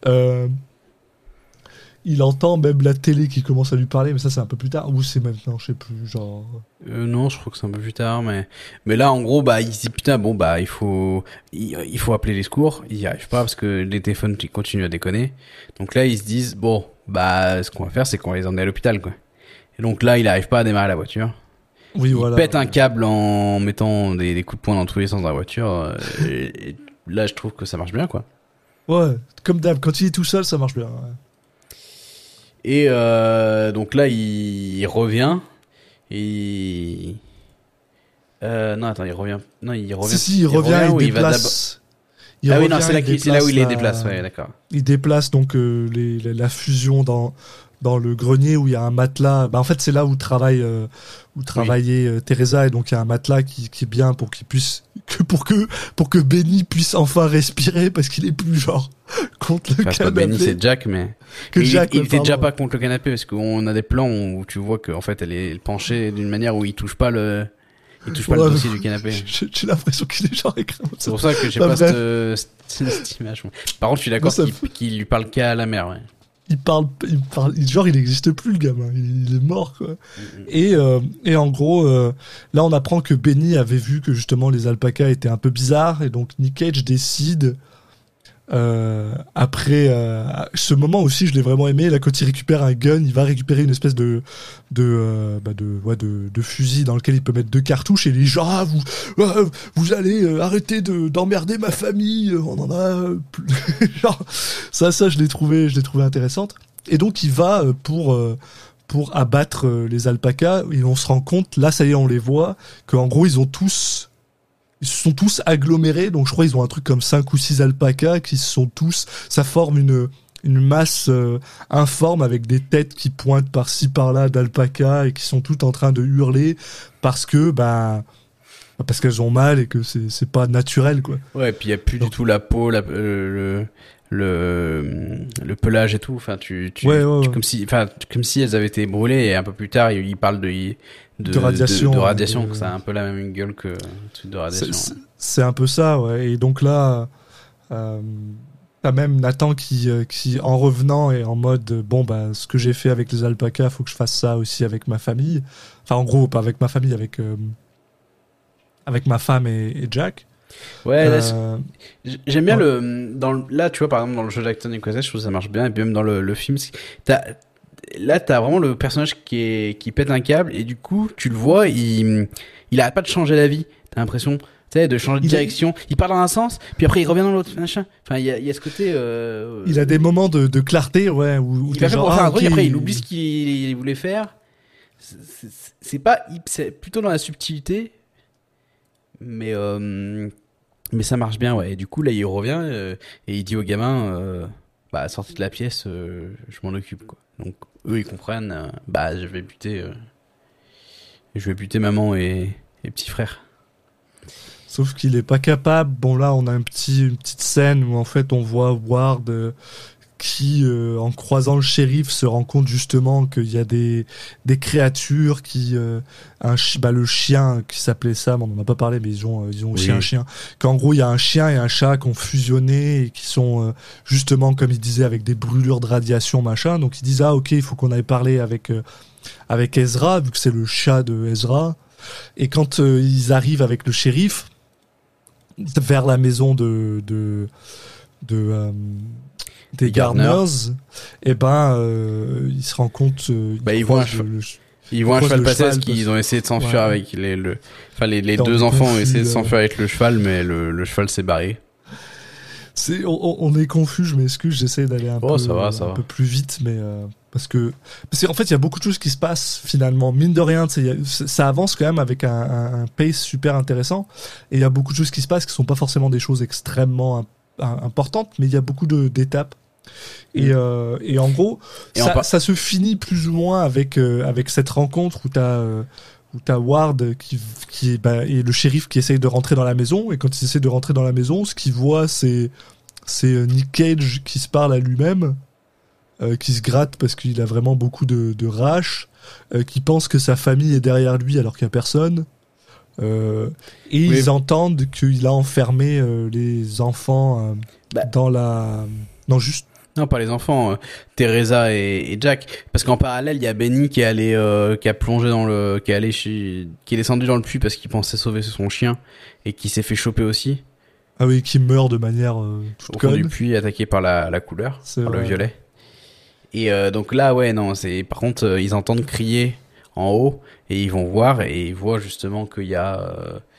Il entend même la télé qui commence à lui parler, mais ça, c'est un peu plus tard. Ou c'est maintenant, je sais plus, genre... non, je crois que c'est un peu plus tard, mais là, en gros, il se dit, putain, il faut appeler les secours. Il y arrive pas parce que les téléphones continuent à déconner. Donc là, ils se disent, ce qu'on va faire, c'est qu'on va les emmener à l'hôpital, quoi. Et donc là, il arrive pas à démarrer la voiture. Oui, il pète un câble en mettant des coups de poing dans tous les sens de la voiture. Et là, je trouve que ça marche bien, quoi. Ouais, comme d'hab, quand il est tout seul, ça marche bien. Ouais. Et donc là, il revient. Et... non, attends, il revient... Non, il revient... Si, il revient, il déplace... c'est là où il les déplace, ouais, d'accord. Il déplace donc la fusion dans le grenier où il y a un matelas. En fait, c'est là où travaillait Teresa, et donc il y a un matelas qui est bien pour qu'il puisse pour que Benny puisse enfin respirer, parce qu'il est plus genre contre le canapé. Pas Benny, c'est Jack, mais il était déjà pas contre le canapé, parce qu'on a des plans où tu vois qu'en fait elle est penchée d'une manière où il touche pas le dossier du canapé. J'ai l'impression qu'il est genre écrit. C'est pour ça que j'ai pas cette image. Par contre, je suis d'accord qu'il lui parle qu'à la mère, ouais. genre il n'existe plus le gamin, il est mort quoi. Et en gros, là on apprend que Benny avait vu que justement les alpacas étaient un peu bizarres et donc Nick Cage décide après ce moment aussi je l'ai vraiment aimé là quand il récupère un gun, il va récupérer une espèce de fusil dans lequel il peut mettre 2 cartouches et il est genre vous allez arrêter d'emmerder ma famille, on en a plus. Genre, ça je l'ai trouvé intéressante et donc il va pour abattre les alpacas et on se rend compte là ça y est on les voit qu'en gros ils se sont tous agglomérés, donc je crois qu'ils ont un truc comme 5 ou 6 alpacas qui se sont tous, ça forme une masse informe avec des têtes qui pointent par-ci par-là d'alpacas et qui sont toutes en train de hurler parce qu'elles ont mal et que c'est pas naturel quoi. Ouais, et puis il y a plus du tout la peau, le pelage et tout, enfin comme si elles avaient été brûlées et un peu plus tard il parle de radiation, que ça a un peu la même gueule que truc de radiation. C'est un peu ça, ouais. Et donc là, t'as même Nathan qui en revenant est en mode ce que j'ai fait avec les alpacas, faut que je fasse ça aussi avec ma famille. Enfin, en gros, pas avec ma famille, avec ma femme et Jack. Ouais, j'aime bien là, tu vois, par exemple, dans le jeu d'Acton et Quasar, je trouve que ça marche bien, et puis même dans le film, t'as vraiment le personnage qui pète un câble, et du coup, tu le vois, il arrête pas de changer la vie, t'as l'impression, tu sais, de changer de direction. Il part dans un sens, puis après il revient dans l'autre, machin. Enfin, il y a ce côté, il a des moments de clarté, ouais, où il va faire un truc, après il oublie ce qu'il voulait faire. C'est plutôt dans la subtilité, mais ça marche bien, ouais. Et du coup, là, il revient et il dit au gamin, sortez de la pièce, je m'en occupe, quoi. Donc, eux, ils comprennent, je vais buter maman et petit frère. Sauf qu'il est pas capable. Bon, là, on a une petite scène où, en fait, on voit Ward qui, en croisant le shérif, se rend compte justement qu'il y a des créatures qui, le chien qui s'appelait Sam, on en a pas parlé, mais ils ont aussi un chien. Qu'en gros, il y a un chien et un chat qui ont fusionné et qui sont justement, comme il disait, avec des brûlures de radiation, machin. Donc ils disent ok, il faut qu'on aille parler avec Ezra, vu que c'est le chat de Ezra. Et quand ils arrivent avec le shérif vers la maison des Gardners, et ils se rendent compte, ils voient un cheval passer parce qu'ils ont essayé de s'enfuir avec les deux enfants ont essayé de s'enfuir avec le cheval, mais le cheval s'est barré. On est confus, je m'excuse, j'essaie d'aller un peu plus vite, mais parce qu'en fait il y a beaucoup de choses qui se passent finalement, mine de rien, ça avance quand même avec un pace super intéressant, et il y a beaucoup de choses qui se passent qui sont pas forcément des choses extrêmement importante, mais il y a beaucoup d'étapes. Et en gros, ça se finit plus ou moins avec cette rencontre où t'as Ward et le shérif qui essaye de rentrer dans la maison, et quand ils essaient de rentrer dans la maison, ce qu'ils voient c'est Nick Cage qui se parle à lui-même, qui se gratte parce qu'il a vraiment beaucoup de rage, qui pense que sa famille est derrière lui alors qu'il y a personne. Ils entendent qu'il a enfermé les enfants dans la... Non, pas les enfants, Teresa et Jack, parce qu'en parallèle il y a Benny qui est allé qui a plongé qui est descendu dans le puits parce qu'il pensait sauver son chien et qui s'est fait choper aussi. Ah oui, qui meurt de manière toute conne. Au fond du puits, attaqué par la couleur, par le violet. Et donc là, par contre, ils entendent crier en haut et ils vont voir et ils voient justement qu'il y a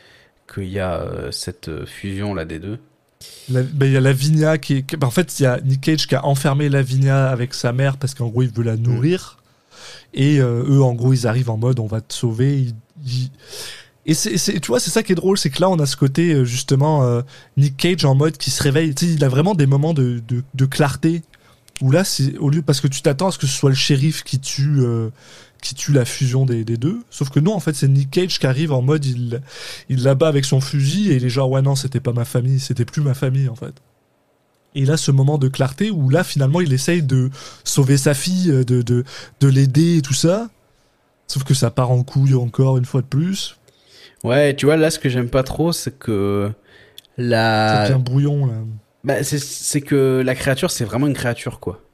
cette fusion là des deux. Il y a Lavinia en fait, il y a Nick Cage qui a enfermé Lavinia avec sa mère parce qu'en gros il veut la nourrir. Et eux, en gros, ils arrivent en mode on va te sauver. Et tu vois, c'est ça qui est drôle, c'est que là on a ce côté justement Nick Cage en mode qui se réveille. Tu sais, il a vraiment des moments de clarté où là, c'est au lieu, parce que tu t'attends à ce que ce soit le shérif qui tue la fusion des deux, sauf que non, en fait c'est Nick Cage qui arrive en mode il la bat avec son fusil et il est genre ouais non, c'était pas ma famille, c'était plus ma famille en fait. Et là, ce moment de clarté où là finalement il essaye de sauver sa fille, de l'aider et tout ça, sauf que ça part en couille encore une fois de plus. Ouais, tu vois, là ce que j'aime pas trop, c'est que ça devient brouillon là. C'est que la créature, c'est vraiment une créature quoi.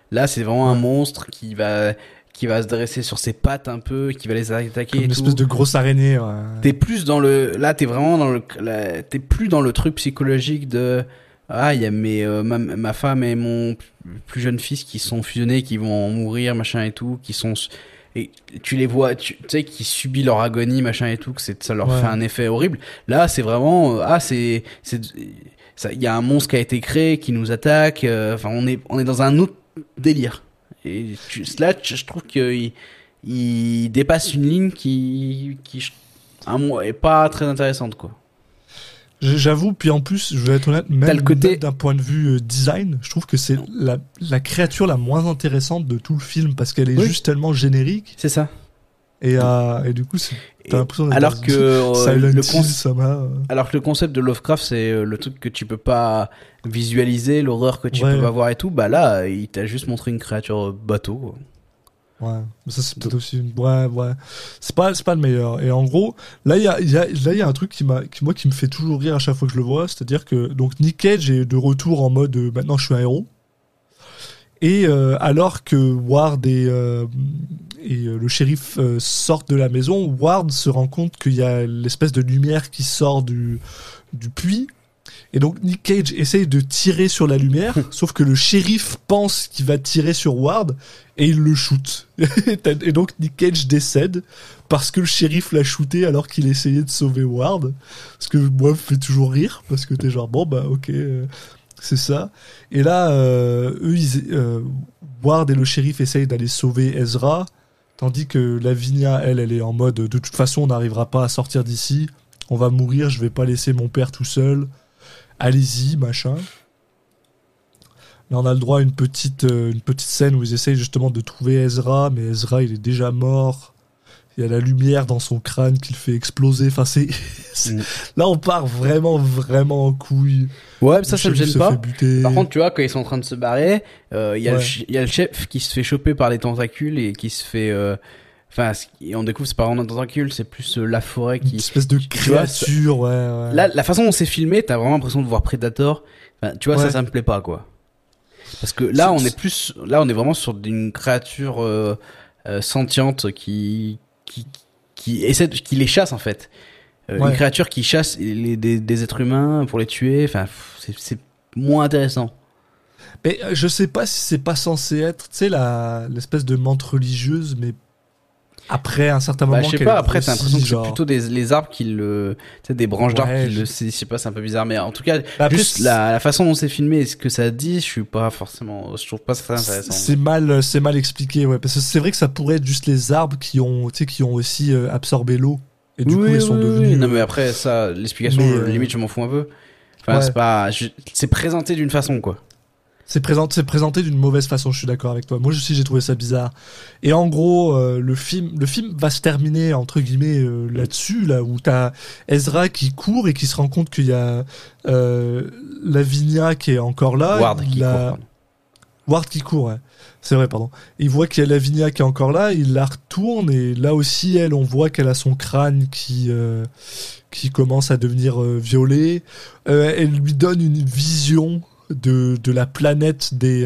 Là, c'est vraiment un monstre qui va se dresser sur ses pattes un peu, qui va les attaquer Comme et une tout. espèce de grosse araignée. Ouais. T'es plus t'es vraiment t'es plus dans le truc psychologique de, il y a ma femme et mon plus jeune fils qui sont fusionnés, qui vont mourir, machin et tout, et tu les vois, tu sais, qui subissent leur agonie, machin et tout, ça leur fait un effet horrible. Là, c'est vraiment, il y a un monstre qui a été créé, qui nous attaque, enfin, on est dans un autre délire. Et je trouve qu'il dépasse une ligne qui est pas très intéressante, quoi. J'avoue, puis en plus, je vais être honnête, même d'un point de vue design, je trouve que c'est la créature la moins intéressante de tout le film parce qu'elle est juste tellement générique. C'est ça. Et du coup, t'as l'impression d'être alors que alors que le concept de Lovecraft, c'est le truc que tu peux pas visualiser, l'horreur que tu peux pas voir et tout. Bah là, il t'a juste montré une créature bateau, quoi. Ouais, mais ça c'est peut-être aussi ouais. C'est pas le meilleur. Et en gros, là il y a un truc qui me fait toujours rire à chaque fois que je le vois, c'est-à-dire que donc Nick Cage est de retour en mode maintenant je suis un héros. Et alors que Ward et le shérif sortent de la maison, Ward se rend compte qu'il y a l'espèce de lumière qui sort du puits. Et donc Nick Cage essaye de tirer sur la lumière, sauf que le shérif pense qu'il va tirer sur Ward et il le shoot. Et donc Nick Cage décède parce que le shérif l'a shooté alors qu'il essayait de sauver Ward. Ce que moi me fait toujours rire parce que t'es genre bon bah ok, c'est ça. Et là Ward et le shérif essayent d'aller sauver Ezra, tandis que Lavinia elle est en mode de toute façon on n'arrivera pas à sortir d'ici, on va mourir, je vais pas laisser mon père tout seul. Allez-y, machin. Là, on a le droit à une petite scène où ils essayent justement de trouver Ezra, mais Ezra, il est déjà mort. Il y a la lumière dans son crâne qui le fait exploser. Enfin, là, on part vraiment, vraiment en couille. Ouais, mais ça me gêne pas. Par contre, tu vois, quand ils sont en train de se barrer, il y a le chef qui se fait choper par les tentacules et qui se fait... Enfin, on découvre c'est pas vraiment un tentacule, c'est plus la forêt qui... Une espèce de créature, ouais. Là, la façon dont c'est filmé, t'as vraiment l'impression de voir Predator. Enfin, tu vois, ça me plaît pas, quoi. Parce que là, on est vraiment sur une créature sentiente qui essaie qui les chasse, en fait. Une créature qui chasse des êtres humains pour les tuer. Enfin, c'est moins intéressant. Mais je sais pas si c'est pas censé être, tu sais, l'espèce de menthe religieuse, mais après un certain moment, je sais pas, après t'as l'impression que c'est plutôt les arbres qui tu sais, des branches d'arbres qui je sais pas, c'est un peu bizarre, mais en tout cas, juste la façon dont c'est filmé et ce que ça dit, je trouve pas ça très intéressant. C'est mal expliqué, ouais, parce que c'est vrai que ça pourrait être juste les arbres qui ont aussi absorbé l'eau. Et du coup, ils sont devenus. Non, mais après, ça, l'explication, limite, je m'en fous un peu. Enfin, c'est présenté d'une façon, quoi. C'est présenté d'une mauvaise façon, je suis d'accord avec toi. Moi aussi, j'ai trouvé ça bizarre. Et en gros, le film va se terminer, entre guillemets, là-dessus, là, où t'as Ezra qui court et qui se rend compte qu'il y a Lavinia qui est encore là. Ward qui court, ouais. C'est vrai, pardon. Il voit qu'il y a Lavinia qui est encore là, il la retourne, et là aussi, on voit qu'elle a son crâne qui commence à devenir violet. Elle lui donne une vision de la planète des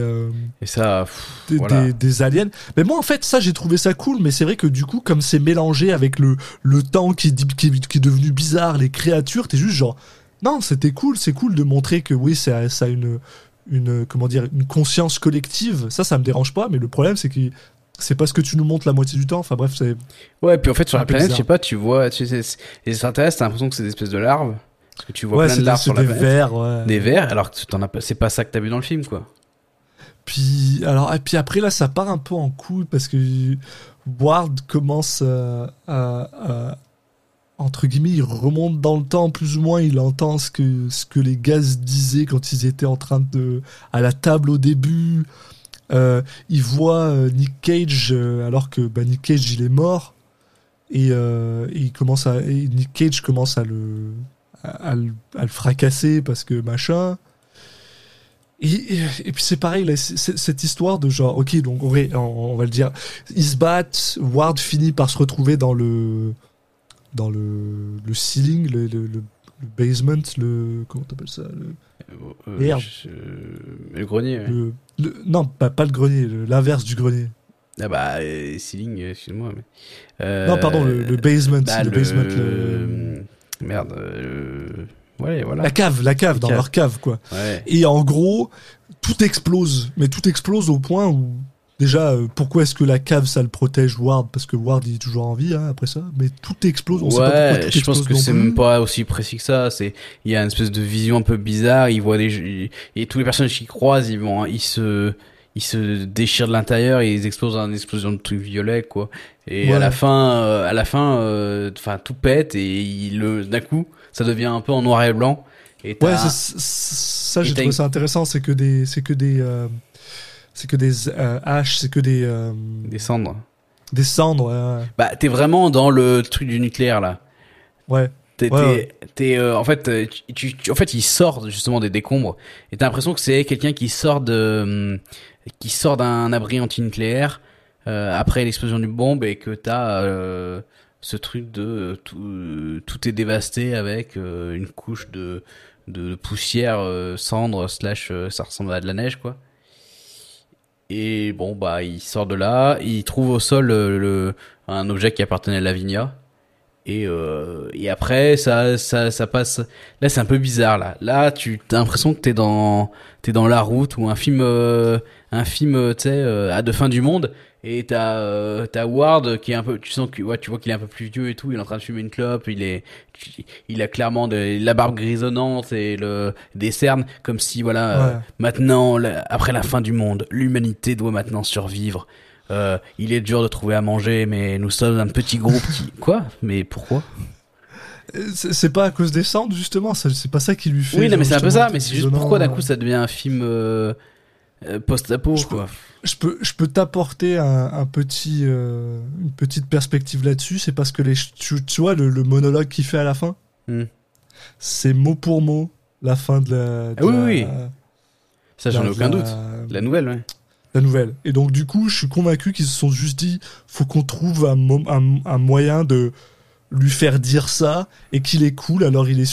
aliens. Mais moi en fait ça j'ai trouvé ça cool, mais c'est vrai que du coup comme c'est mélangé avec le temps qui est devenu bizarre, les créatures, t'es juste genre non, c'est cool de montrer que oui ça a une comment dire, une conscience collective, ça me dérange pas, mais le problème c'est que c'est pas ce que tu nous montres la moitié du temps. Enfin bref, c'est puis en fait sur la planète bizarre. Je sais pas, tu vois les extraterrestres, t'as l'impression que c'est des espèces de larves. Parce que tu vois plein de larves sur la planète. Des vers, alors que c'est pas ça que t'as vu dans le film, quoi. Puis après là, ça part un peu en couille parce que Ward commence à entre guillemets, il remonte dans le temps, plus ou moins, il entend ce que les gars disaient quand ils étaient en train à la table au début. Il voit Nick Cage, alors que Nick Cage il est mort, et Nick Cage commence à le fracasser parce que machin. Et puis c'est pareil là, cette histoire de genre ok, donc on va le dire, ils se battent, Ward finit par se retrouver dans le ceiling, basement, comment t'appelles ça, Merde. Le grenier. Ouais. Non, pas le grenier, l'inverse du grenier. Ah bah, ceiling, excuse-moi. Mais... non, pardon, le basement. Bah, le basement. Merde. Ouais, voilà. La cave, dans leur cave, quoi. Ouais. Et en gros, tout explose. Mais tout explose au point où, déjà, pourquoi est-ce que la cave, ça le protège Ward? Parce que Ward, il est toujours en vie, hein, après ça. Mais tout explose. On sait pas pourquoi tout je pense explose que non c'est plus. même pas aussi précis que ça. Il y a une espèce de vision un peu bizarre. Il voit et tous les personnages qui croisent, ils se déchirent de l'intérieur et ils explosent en explosion de trucs violets, quoi. Et Ouais. à la fin, enfin, tout pète et d'un coup, ça devient un peu en noir et blanc. Et Ouais, ça, j'ai trouvé ça intéressant. C'est que des haches, c'est que des cendres. des cendres. Ouais. Bah, t'es vraiment dans le truc du nucléaire, là. Ouais. En fait, il sort justement des décombres et t'as l'impression que c'est quelqu'un qui sort d'un abri antinucléaire après l'explosion d'une bombe et que t'as ce truc de tout est dévasté avec une couche de poussière, cendre / ça ressemble à de la neige, quoi. Et bon, bah, il sort de là, il trouve au sol un objet qui appartenait à Lavinia. Et après ça passe. Là, c'est un peu bizarre, là. Là, tu as l'impression que t'es dans La Route ou un film tu sais, à de fin du monde. Et t'as Ward qui est un peu, tu sens que, ouais, tu vois qu'il est un peu plus vieux et tout. Il est en train de fumer une clope. Il a clairement la barbe grisonnante et des cernes, comme si, voilà, maintenant, après la fin du monde, l'humanité doit maintenant survivre. Il est dur de trouver à manger, mais nous sommes un petit groupe qui... Quoi? Mais pourquoi? C'est pas à cause des cendres, justement. C'est pas ça qui lui fait... Oui, non, mais c'est un peu ça. Mais c'est juste grisonnant. pourquoi d'un coup ça devient un film post-apo, quoi. Je peux t'apporter une petite perspective là-dessus. C'est parce que tu vois le monologue qu'il fait à la fin, c'est mot pour mot la fin de la... oui. Ça, j'en ai aucun doute. La nouvelle, ouais. La nouvelle. Et donc, du coup, je suis convaincu qu'ils se sont juste dit, faut qu'on trouve un moyen de lui faire dire ça et qu'il est cool. Alors, il est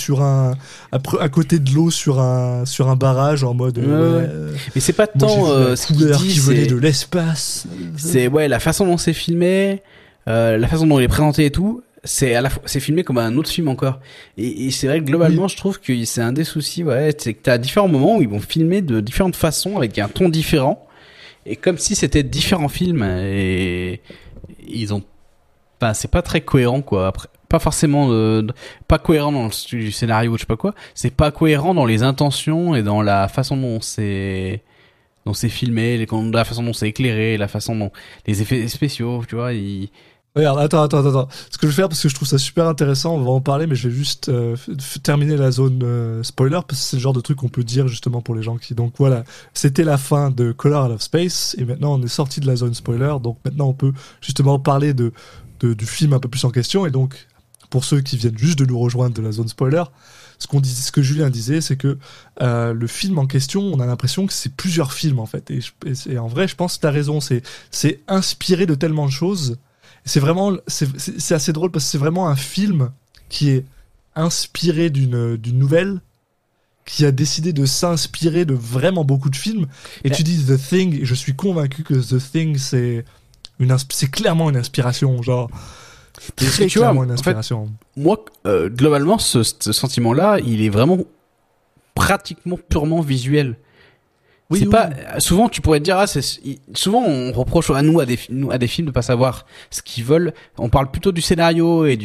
à côté de l'eau sur un barrage en mode. Mais c'est pas tant ce qu'il dit, qui venait de l'espace. C'est la façon dont c'est filmé, la façon dont il est présenté et tout. C'est filmé comme un autre film encore. Et c'est vrai que globalement, je trouve que c'est un des soucis. Ouais, c'est que t'as différents moments où ils vont filmer de différentes façons avec un ton différent. Et comme si c'était différents films et ils ont c'est pas très cohérent, quoi. Après, pas forcément pas cohérent dans le scénario, je sais pas quoi. C'est pas cohérent dans les intentions et dans la façon dont c'est filmé, la façon dont c'est éclairé, la façon dont les effets spéciaux, tu vois, Regarde, attends. Ce que je vais faire, parce que je trouve ça super intéressant, on va en parler, mais je vais juste terminer la zone spoiler, parce que c'est le genre de truc qu'on peut dire justement pour les gens qui... Donc voilà, c'était la fin de Color Out of Space, et maintenant on est sorti de la zone spoiler, donc maintenant on peut justement parler du film un peu plus en question, et donc pour ceux qui viennent juste de nous rejoindre de la zone spoiler, ce que Julien disait, c'est que le film en question, on a l'impression que c'est plusieurs films en fait, et en vrai, je pense que t'as raison, c'est inspiré de tellement de choses. C'est assez drôle parce que c'est vraiment un film qui est inspiré d'une nouvelle, qui a décidé de s'inspirer de vraiment beaucoup de films. Et tu dis The Thing, et je suis convaincu que The Thing c'est clairement une inspiration, genre très clairement une inspiration. En fait, moi, globalement, ce sentiment-là, il est vraiment pratiquement purement visuel. Oui, souvent tu pourrais te dire souvent on reproche à des films de pas savoir ce qu'ils veulent. On parle plutôt du scénario et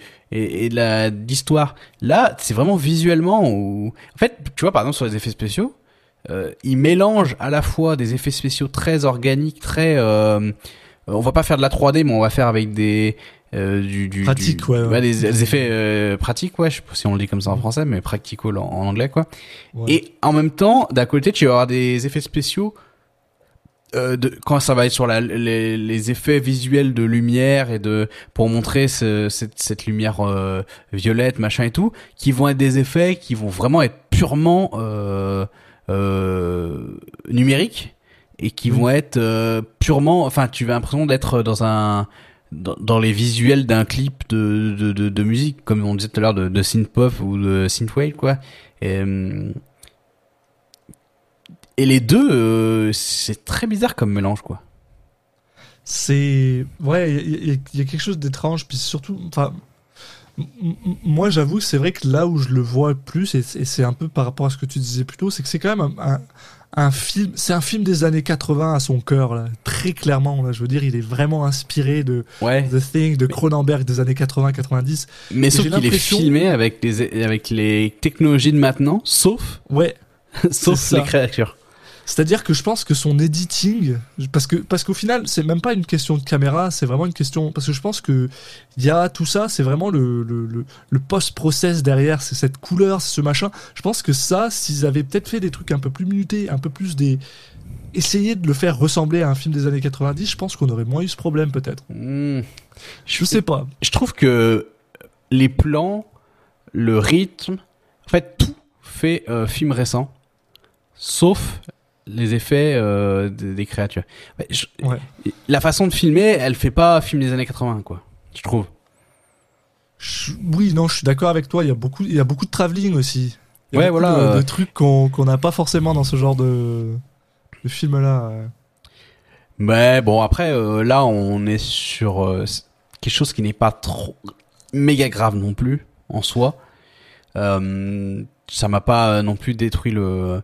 de l'histoire. Là, c'est vraiment visuellement en fait, tu vois, par exemple sur les effets spéciaux, ils mélangent à la fois des effets spéciaux très organiques, très on va pas faire de la 3D, mais on va faire avec des pratique, des effets pratiques, je sais pas si on le dit comme ça en français, mais practical en anglais, quoi. Ouais. Et en même temps, d'un côté, tu vas avoir des effets spéciaux quand ça va être sur les effets visuels de lumière et pour montrer cette lumière violette, machin et tout, qui vont être des effets qui vont vraiment être purement numériques et qui vont être purement, enfin, tu as l'impression d'être dans dans les visuels d'un clip de musique, comme on disait tout à l'heure de synth-pop ou de synthwave, quoi. Et les deux, c'est très bizarre comme mélange, quoi. C'est ouais, il y a quelque chose d'étrange, puis surtout, enfin, moi j'avoue que c'est vrai que là où je le vois plus, et c'est un peu par rapport à ce que tu disais plus tôt, c'est que c'est quand même un film, c'est un film des années 80 à son cœur, là, très clairement. Là, je veux dire, il est vraiment inspiré de The Thing, de Cronenberg des années 80-90. Mais sauf qu'il est filmé avec les technologies de maintenant, sauf les créatures. C'est-à-dire que je pense que son editing, parce qu'au final, c'est même pas une question de caméra, c'est vraiment une question, parce que je pense que il y a tout ça, c'est vraiment le post-process derrière, c'est cette couleur, c'est ce machin. Je pense que ça, s'ils avaient peut-être fait des trucs un peu plus minutés, un peu plus essayer de le faire ressembler à un film des années 90, je pense qu'on aurait moins eu ce problème peut-être. Je sais pas. Je trouve que les plans, le rythme, en fait tout fait film récent, sauf les effets des créatures. La façon de filmer, elle fait pas film des années 80, quoi. Je trouve. Oui, non, je suis d'accord avec toi. Il y a beaucoup de travelling aussi. Il y a beaucoup de trucs qu'on n'a pas forcément dans ce genre de film-là. Mais bon, après, là, on est sur quelque chose qui n'est pas trop méga grave non plus en soi. Ça m'a pas non plus détruit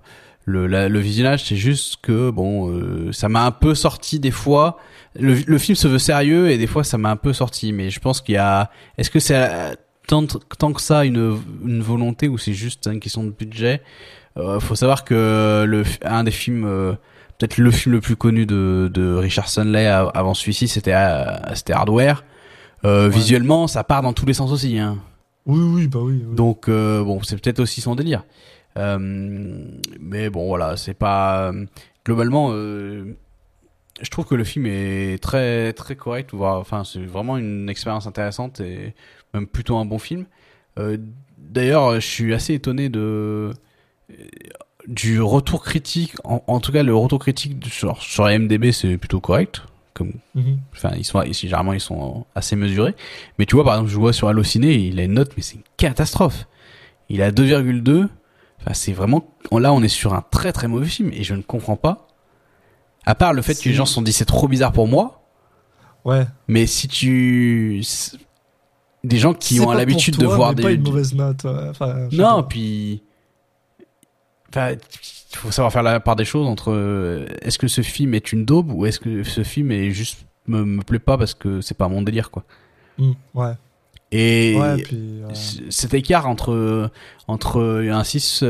le visionnage, c'est juste que bon, ça m'a un peu sorti des fois. Le film se veut sérieux et des fois ça m'a un peu sorti, mais je pense qu'il y a. Est-ce que c'est tant que ça une volonté ou c'est juste une question de budget? Faut savoir que un des films, peut-être le film le plus connu de Richard Stanley avant celui-ci, c'était Hardware. Visuellement, ça part dans tous les sens aussi, hein. Oui. Donc bon, c'est peut-être aussi son délire. Mais bon, voilà, c'est pas globalement. Je trouve que le film est très très correct. Enfin, c'est vraiment une expérience intéressante et même plutôt un bon film. D'ailleurs, je suis assez étonné du retour critique. En tout cas, le retour critique sur IMDb, c'est plutôt correct. Enfin, généralement ils sont assez mesurés. Mais tu vois, par exemple, je vois sur Allociné, il a une note, mais c'est une catastrophe. Il a 2,2. Enfin, c'est vraiment, là, on est sur un très très mauvais film et je ne comprends pas. À part le fait que les gens se sont dit c'est trop bizarre pour moi. Ouais. Mais des gens qui ont l'habitude de voir pas une mauvaise note. Enfin, non, puis, enfin, il faut savoir faire la part des choses entre est-ce que ce film est une daube ou est-ce que ce film est juste me plaît pas parce que c'est pas mon délire, quoi. Ouais. Et cet écart entre un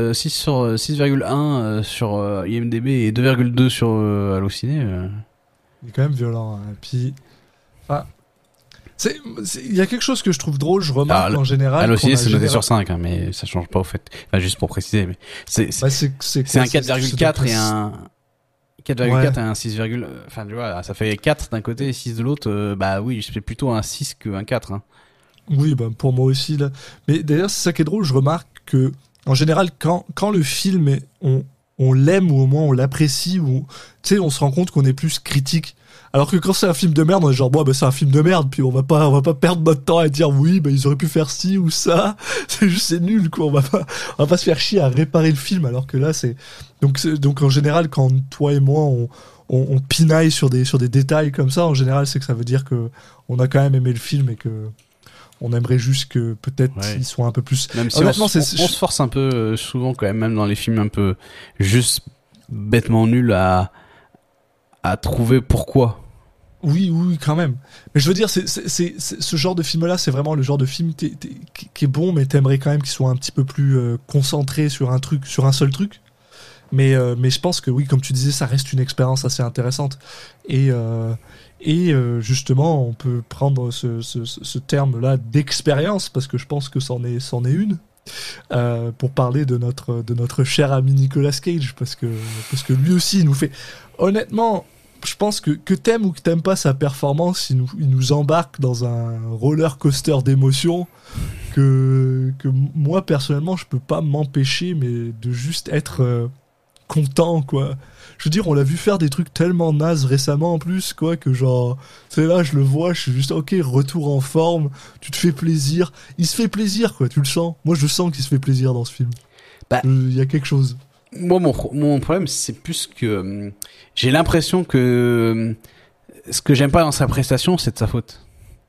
6,1 sur IMDb et 2,2 sur Allociné, il est quand même violent. Et puis, enfin, il y a quelque chose que je trouve drôle, je remarque en général. Allociné, c'est noté sur 5, hein, mais ça change pas au fait. Enfin, juste pour préciser, mais c'est un 4,4 et un 4,4 et un 6, enfin, tu vois, ça fait 4 d'un côté et 6 de l'autre. Bah oui, c'est plutôt un 6 qu'un 4, hein. Oui, bah, pour moi aussi, là. Mais d'ailleurs, c'est ça qui est drôle, je remarque que, en général, quand le film on l'aime ou au moins on l'apprécie ou, tu sais, on se rend compte qu'on est plus critique. Alors que quand c'est un film de merde, on est genre, bon, bah, c'est un film de merde, puis on va pas perdre notre temps à dire, oui, bah, ils auraient pu faire ci ou ça. C'est nul, quoi. On va pas se faire chier à réparer le film, alors que là, donc en général, quand toi et moi, on pinaille sur des détails comme ça, en général, c'est que ça veut dire que on a quand même aimé le film et que, on aimerait juste que peut-être ils soient un peu plus. Même si on se force un peu souvent quand même dans les films un peu juste bêtement nuls à trouver pourquoi. Oui, quand même. Mais je veux dire, c'est ce genre de film-là, c'est vraiment le genre de film qui est bon, mais t'aimerais quand même qu'il soit un petit peu plus concentré sur un seul truc. Mais je pense que oui, comme tu disais, ça reste une expérience assez intéressante. Et justement, on peut prendre ce terme-là d'expérience, parce que je pense que c'en est une, pour parler de notre cher ami Nicolas Cage, parce que lui aussi, il nous fait... Honnêtement, je pense que t'aimes ou que t'aimes pas sa performance, il nous embarque dans un roller coaster d'émotions que moi, personnellement, je peux pas m'empêcher, mais de juste être... content, quoi. Je veux dire, on l'a vu faire des trucs tellement nazes récemment en plus, quoi, que genre, c'est là, je le vois, je suis juste, ok, retour en forme, tu te fais plaisir. Il se fait plaisir, quoi, tu le sens. Moi, je sens qu'il se fait plaisir dans ce film. Bah, Il y a quelque chose. Moi, mon problème, c'est plus que j'ai l'impression que ce que j'aime pas dans sa prestation, c'est de sa faute.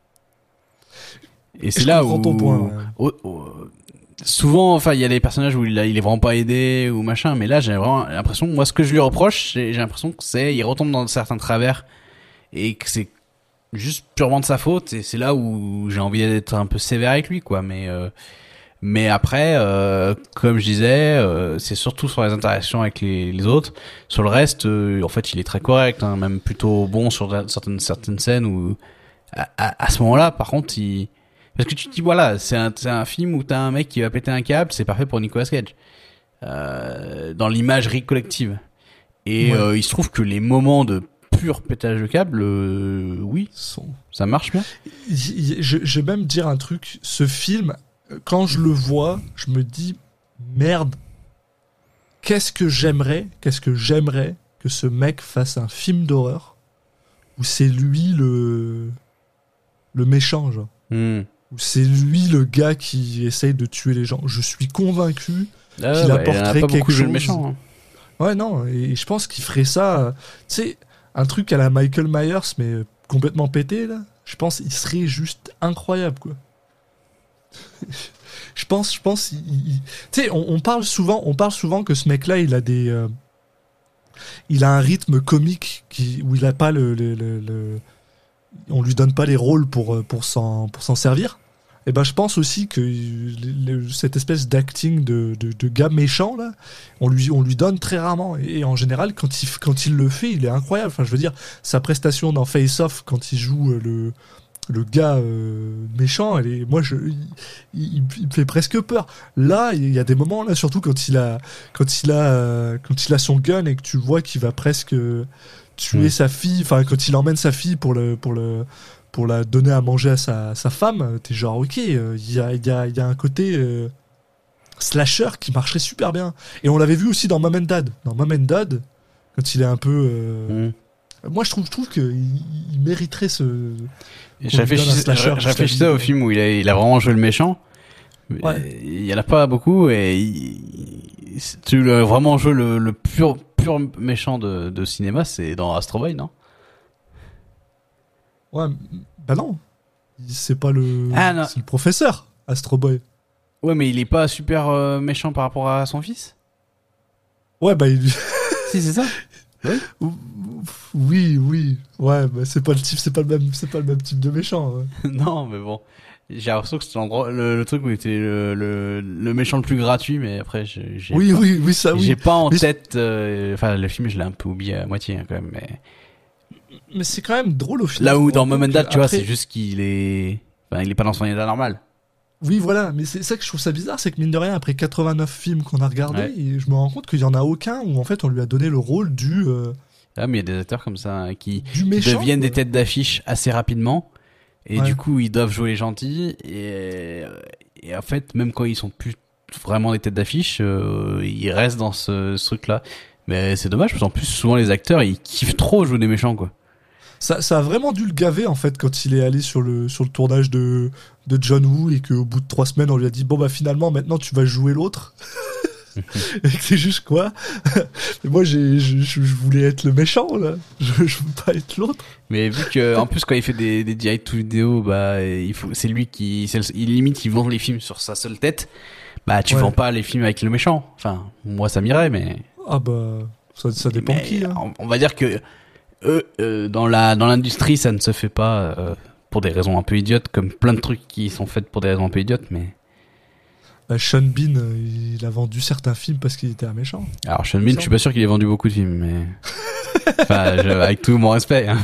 Et c'est Je là comprends où, ton point, ouais. souvent, enfin, il y a des personnages où il est vraiment pas aidé ou machin, mais là, j'ai vraiment l'impression, moi, ce que je lui reproche, j'ai l'impression que il retombe dans certains travers et que c'est juste purement de sa faute. Et c'est là où j'ai envie d'être un peu sévère avec lui, quoi. Mais après, comme je disais, c'est surtout sur les interactions avec les autres. Sur le reste, en fait, il est très correct, hein, même plutôt bon sur certaines scènes où, à ce moment-là, par contre, parce que tu te dis, voilà, c'est un film où t'as un mec qui va péter un câble, c'est parfait pour Nicolas Cage. Dans l'imagerie collective. Et Ouais. il se trouve que les moments de pur pétage de câble, oui, ça marche bien. Je vais même dire un truc, ce film, quand je le vois, je me dis, merde, qu'est-ce que j'aimerais que ce mec fasse un film d'horreur où c'est lui le méchant, genre. Où c'est lui le gars qui essaye de tuer les gens. Je suis convaincu qu'il il y en a apporterait pas quelque beaucoup joué chose. le méchant. Hein. Ouais, non, et je pense qu'il ferait ça, tu sais, un truc à la Michael Myers, mais complètement pété, là. Je pense qu'il serait juste incroyable, quoi. je pense, tu sais, on parle souvent que ce mec-là, il a il a un rythme comique où il a pas on lui donne pas les rôles pour s'en servir. Et ben, je pense aussi que cette espèce d'acting de gars méchant, là, on lui donne très rarement. Et en général, quand il le fait, il est incroyable. Enfin, je veux dire, sa prestation dans Face Off, quand il joue le gars méchant, il me fait presque peur. Là, il y a des moments, là, surtout quand il a son gun et que tu vois qu'il va presque tuer sa fille, enfin, quand il emmène sa fille pour la donner à manger à sa femme, t'es genre, ok, il y a un côté slasher qui marcherait super bien. Et on l'avait vu aussi dans Mom and Dad. Dans Mom and Dad, quand il est un peu... Moi, je trouve qu'il mériterait ce... Je réfléchissais au film où il a vraiment joué le méchant. Ouais. Il y en a pas beaucoup et tu l'as vraiment joué le pur méchant de cinéma, c'est dans Astro Boy, non? Ouais, bah non. C'est pas le... Ah, non. C'est le professeur, Astro Boy. Ouais, mais il est pas super méchant par rapport à son fils? Ouais, bah il... Si, c'est ça. Oui. Ouais, bah c'est pas le même type de méchant. Ouais. Non, mais bon. J'ai l'impression que c'était l'endroit, le truc où il était le méchant le plus gratuit, mais après, Oui, ça, oui. J'ai pas en tête, enfin, le film, je l'ai un peu oublié à moitié, hein, quand même, Mais c'est quand même drôle au final. Là où dans Mom and Dad, tu vois, après... c'est juste qu'il est, enfin, il est pas dans son état normal. Oui, voilà, mais c'est ça que je trouve ça bizarre, c'est que mine de rien, après 89 films qu'on a regardés, Ouais. et je me rends compte qu'il y en a aucun où en fait on lui a donné le rôle du Ah, mais il y a des acteurs comme ça, hein, qui méchant, deviennent des quoi. têtes d'affiche assez rapidement. Et Ouais. du coup, ils doivent jouer les gentils. Et en fait, même quand ils sont plus vraiment des têtes d'affiche, ils restent dans ce truc-là. Mais c'est dommage, parce qu'en plus, souvent, les acteurs, ils kiffent trop jouer des méchants, quoi. Ça a vraiment dû le gaver en fait quand il est allé sur le tournage de John Woo et qu'au bout de 3 semaines on lui a dit bon bah finalement maintenant tu vas jouer l'autre. Et que c'est juste quoi. Mais moi je voulais être le méchant là, je veux pas être l'autre. Mais vu que, en plus, quand il fait des direct to vidéo, bah, c'est lui il limite, il vend les films sur sa seule tête. Bah, tu Ouais. vends pas les films avec le méchant. Enfin, moi, ça m'irait, mais. Ah bah ça dépend mais qui. Hein. on va dire que, dans l'industrie, ça ne se fait pas, pour des raisons un peu idiotes, comme plein de trucs qui sont faits pour des raisons un peu idiotes, mais. Bah, Sean Bean il a vendu certains films parce qu'il était un méchant. Alors, Sean Bean, je suis pas sûr qu'il ait vendu beaucoup de films, mais. Enfin, avec tout mon respect, hein.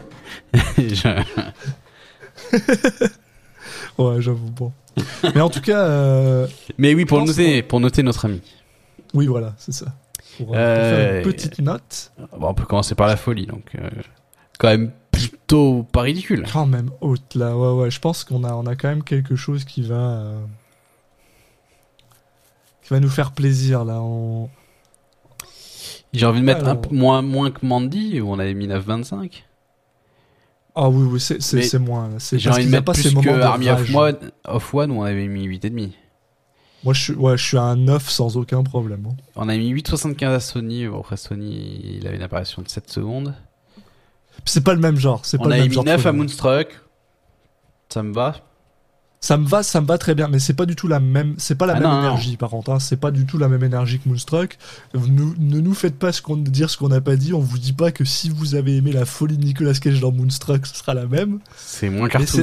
Ouais j'avoue bon. Mais en tout cas Mais oui, pour pense noter notre ami. oui voilà c'est ça. Pour faire une petite note. Bon, on peut commencer par la folie, donc quand même plutôt pas ridicule. Quand même haute là, ouais, je pense qu'on a quand même quelque chose qui va nous faire plaisir là. J'ai envie de mettre Alors... un peu moins que Mandy, où on avait mis 9,25. Ah oui, c'est moins. J'ai envie de mettre plus que Army of One, où on avait mis 8,5. Moi, je suis à un 9 sans aucun problème. Hein. On a mis 8,75 à Sony. Bon, après, Sony, il avait une apparition de 7 secondes. C'est pas le même genre. On avait mis 9 à Moonstruck. Ça me va. Ça me va très bien, mais c'est pas du tout la même, c'est pas la même énergie par contre, hein. C'est pas du tout la même énergie que Moonstruck. Ne nous faites pas dire ce qu'on n'a pas dit, on vous dit pas que si vous avez aimé la folie de Nicolas Cage dans Moonstruck, ce sera la même. C'est moins cartoon.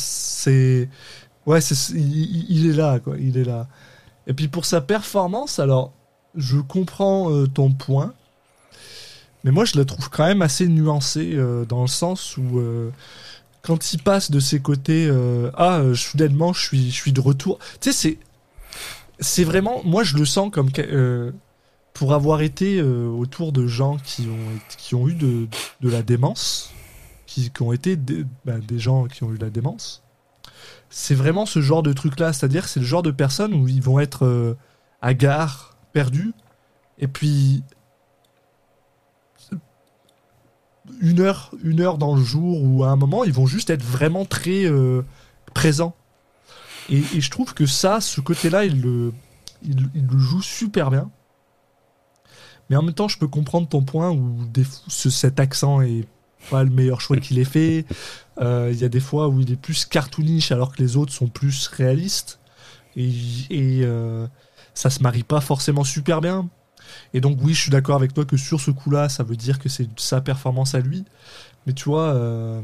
Il est là, quoi, il est là. Et puis pour sa performance, alors, je comprends ton point, mais moi je la trouve quand même assez nuancée, dans le sens où, quand il passe de ses côtés, soudainement je suis de retour. Tu sais, c'est vraiment, moi je le sens comme pour avoir été autour de gens qui ont eu de la démence, qui ont été des gens qui ont eu de la démence. C'est vraiment ce genre de truc là, c'est-à-dire c'est le genre de personnes où ils vont être hagards, perdus, et puis une heure dans le jour, ou à un moment ils vont juste être vraiment très présents, et je trouve que ce côté-là il le joue super bien, mais en même temps je peux comprendre ton point où cet accent est pas le meilleur choix qu'il ait fait. Il y a des fois où il est plus cartoonish alors que les autres sont plus réalistes, et ça se marie pas forcément super bien. Et donc oui, je suis d'accord avec toi que sur ce coup-là, ça veut dire que c'est sa performance à lui. Mais tu vois,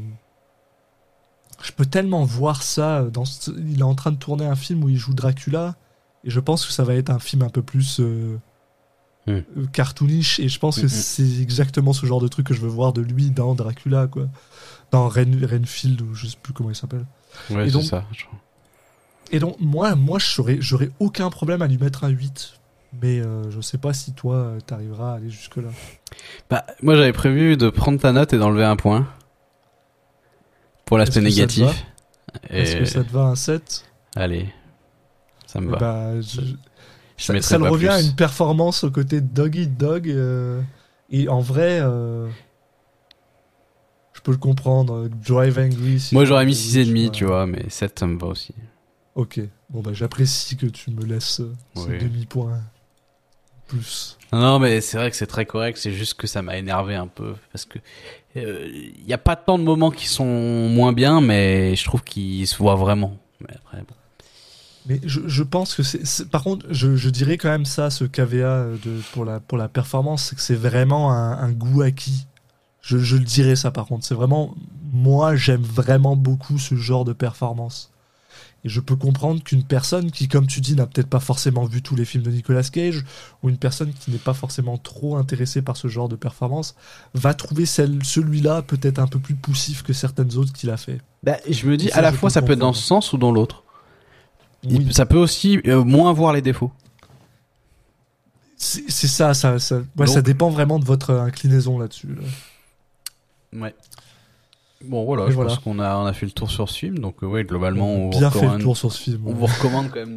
je peux tellement voir ça. Il est en train de tourner un film où il joue Dracula, et je pense que ça va être un film un peu plus cartoonish. Et je pense que c'est exactement ce genre de truc que je veux voir de lui dans Dracula, quoi. Dans Renfield, ou je sais plus comment il s'appelle. Ouais, et donc, c'est ça. Et donc moi j'aurais aucun problème à lui mettre un 8. Mais je sais pas si toi t'arriveras à aller jusque là. Bah moi j'avais prévu de prendre ta note et d'enlever un point pour l'aspect négatif. Est-ce que ça te va un 7 ? Allez, ça me va. Bah, ça me revient à une performance aux côtés de Dog Eat Dog, et en vrai je peux le comprendre. Drive Angry. Moi j'aurais mis 6,5 tu vois, mais 7 ça me va aussi. Ok, bon bah j'apprécie que tu me laisses ce demi-point plus. Non, mais c'est vrai que c'est très correct, c'est juste que ça m'a énervé un peu, parce que y a pas tant de moments qui sont moins bien, mais je trouve qu'ils se voient vraiment. Mais après, bon. Mais je pense que par contre, je dirais quand même ça, ce KVA pour la performance, c'est que c'est vraiment un goût acquis. Je le dirais ça par contre, c'est vraiment, moi j'aime vraiment beaucoup ce genre de performance. Et je peux comprendre qu'une personne qui, comme tu dis, n'a peut-être pas forcément vu tous les films de Nicolas Cage, ou une personne qui n'est pas forcément trop intéressée par ce genre de performance, va trouver celui-là peut-être un peu plus poussif que certaines autres qu'il a fait. Bah, je me dis, à la fois, ça peut être dans ce sens ou dans l'autre. Oui. Ça peut aussi moins voir les défauts. C'est ça. Ouais, ça dépend vraiment de votre inclinaison là-dessus. Là. Ouais. Bon voilà, je pense qu'on a fait le tour sur ce film, donc ouais, globalement on vous recommande quand même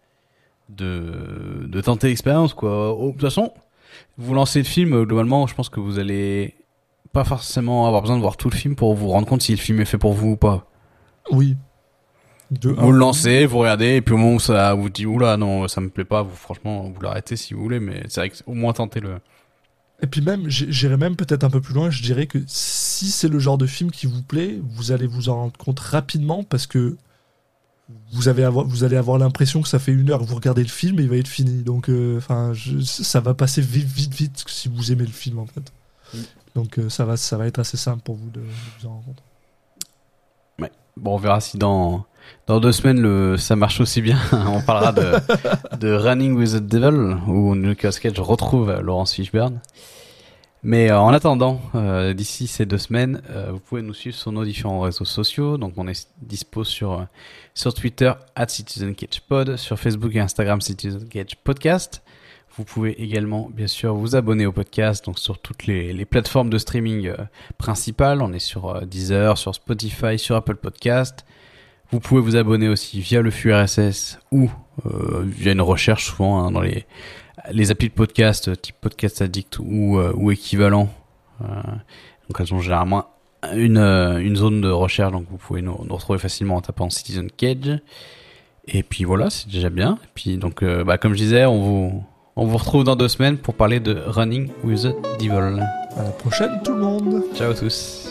de tenter l'expérience, quoi. De toute façon, vous lancez le film, globalement, je pense que vous allez pas forcément avoir besoin de voir tout le film pour vous rendre compte si le film est fait pour vous ou pas. Oui. Vous le lancez, vous regardez, et puis au moment où ça vous dit oula non, ça me plaît pas, franchement vous l'arrêtez si vous voulez, mais c'est vrai que au moins tentez-le. Et puis même, j'irais même peut-être un peu plus loin, je dirais que si c'est le genre de film qui vous plaît, vous allez vous en rendre compte rapidement, parce que vous allez avoir l'impression que ça fait 1 heure que vous regardez le film et il va être fini. Donc ça va passer vite si vous aimez le film en fait. Donc ça va être assez simple pour vous de vous en rendre compte. Ouais. Bon, on verra si dans 2 semaines ça marche aussi bien. On parlera de Running with the Devil, où Nicolas Cage retrouve Laurence Fishburne. Mais en attendant, d'ici ces 2 semaines, vous pouvez nous suivre sur nos différents réseaux sociaux. Donc on est dispo sur Twitter @CitizenCagePod, sur Facebook et Instagram CitizenCagePodcast. Vous pouvez également bien sûr vous abonner au podcast, donc sur toutes les plateformes de streaming principales. On est sur Deezer, sur Spotify, sur Apple Podcast. Vous pouvez vous abonner aussi via le flux RSS ou via une recherche souvent dans les les applis de podcast, type Podcast Addict ou équivalent. Donc elles ont généralement une zone de recherche, donc vous pouvez nous retrouver facilement en tapant Citizen Cage. Et puis voilà, c'est déjà bien. Et puis donc, comme je disais, on vous retrouve dans 2 semaines pour parler de Running with the Devil. À la prochaine tout le monde. Ciao à tous.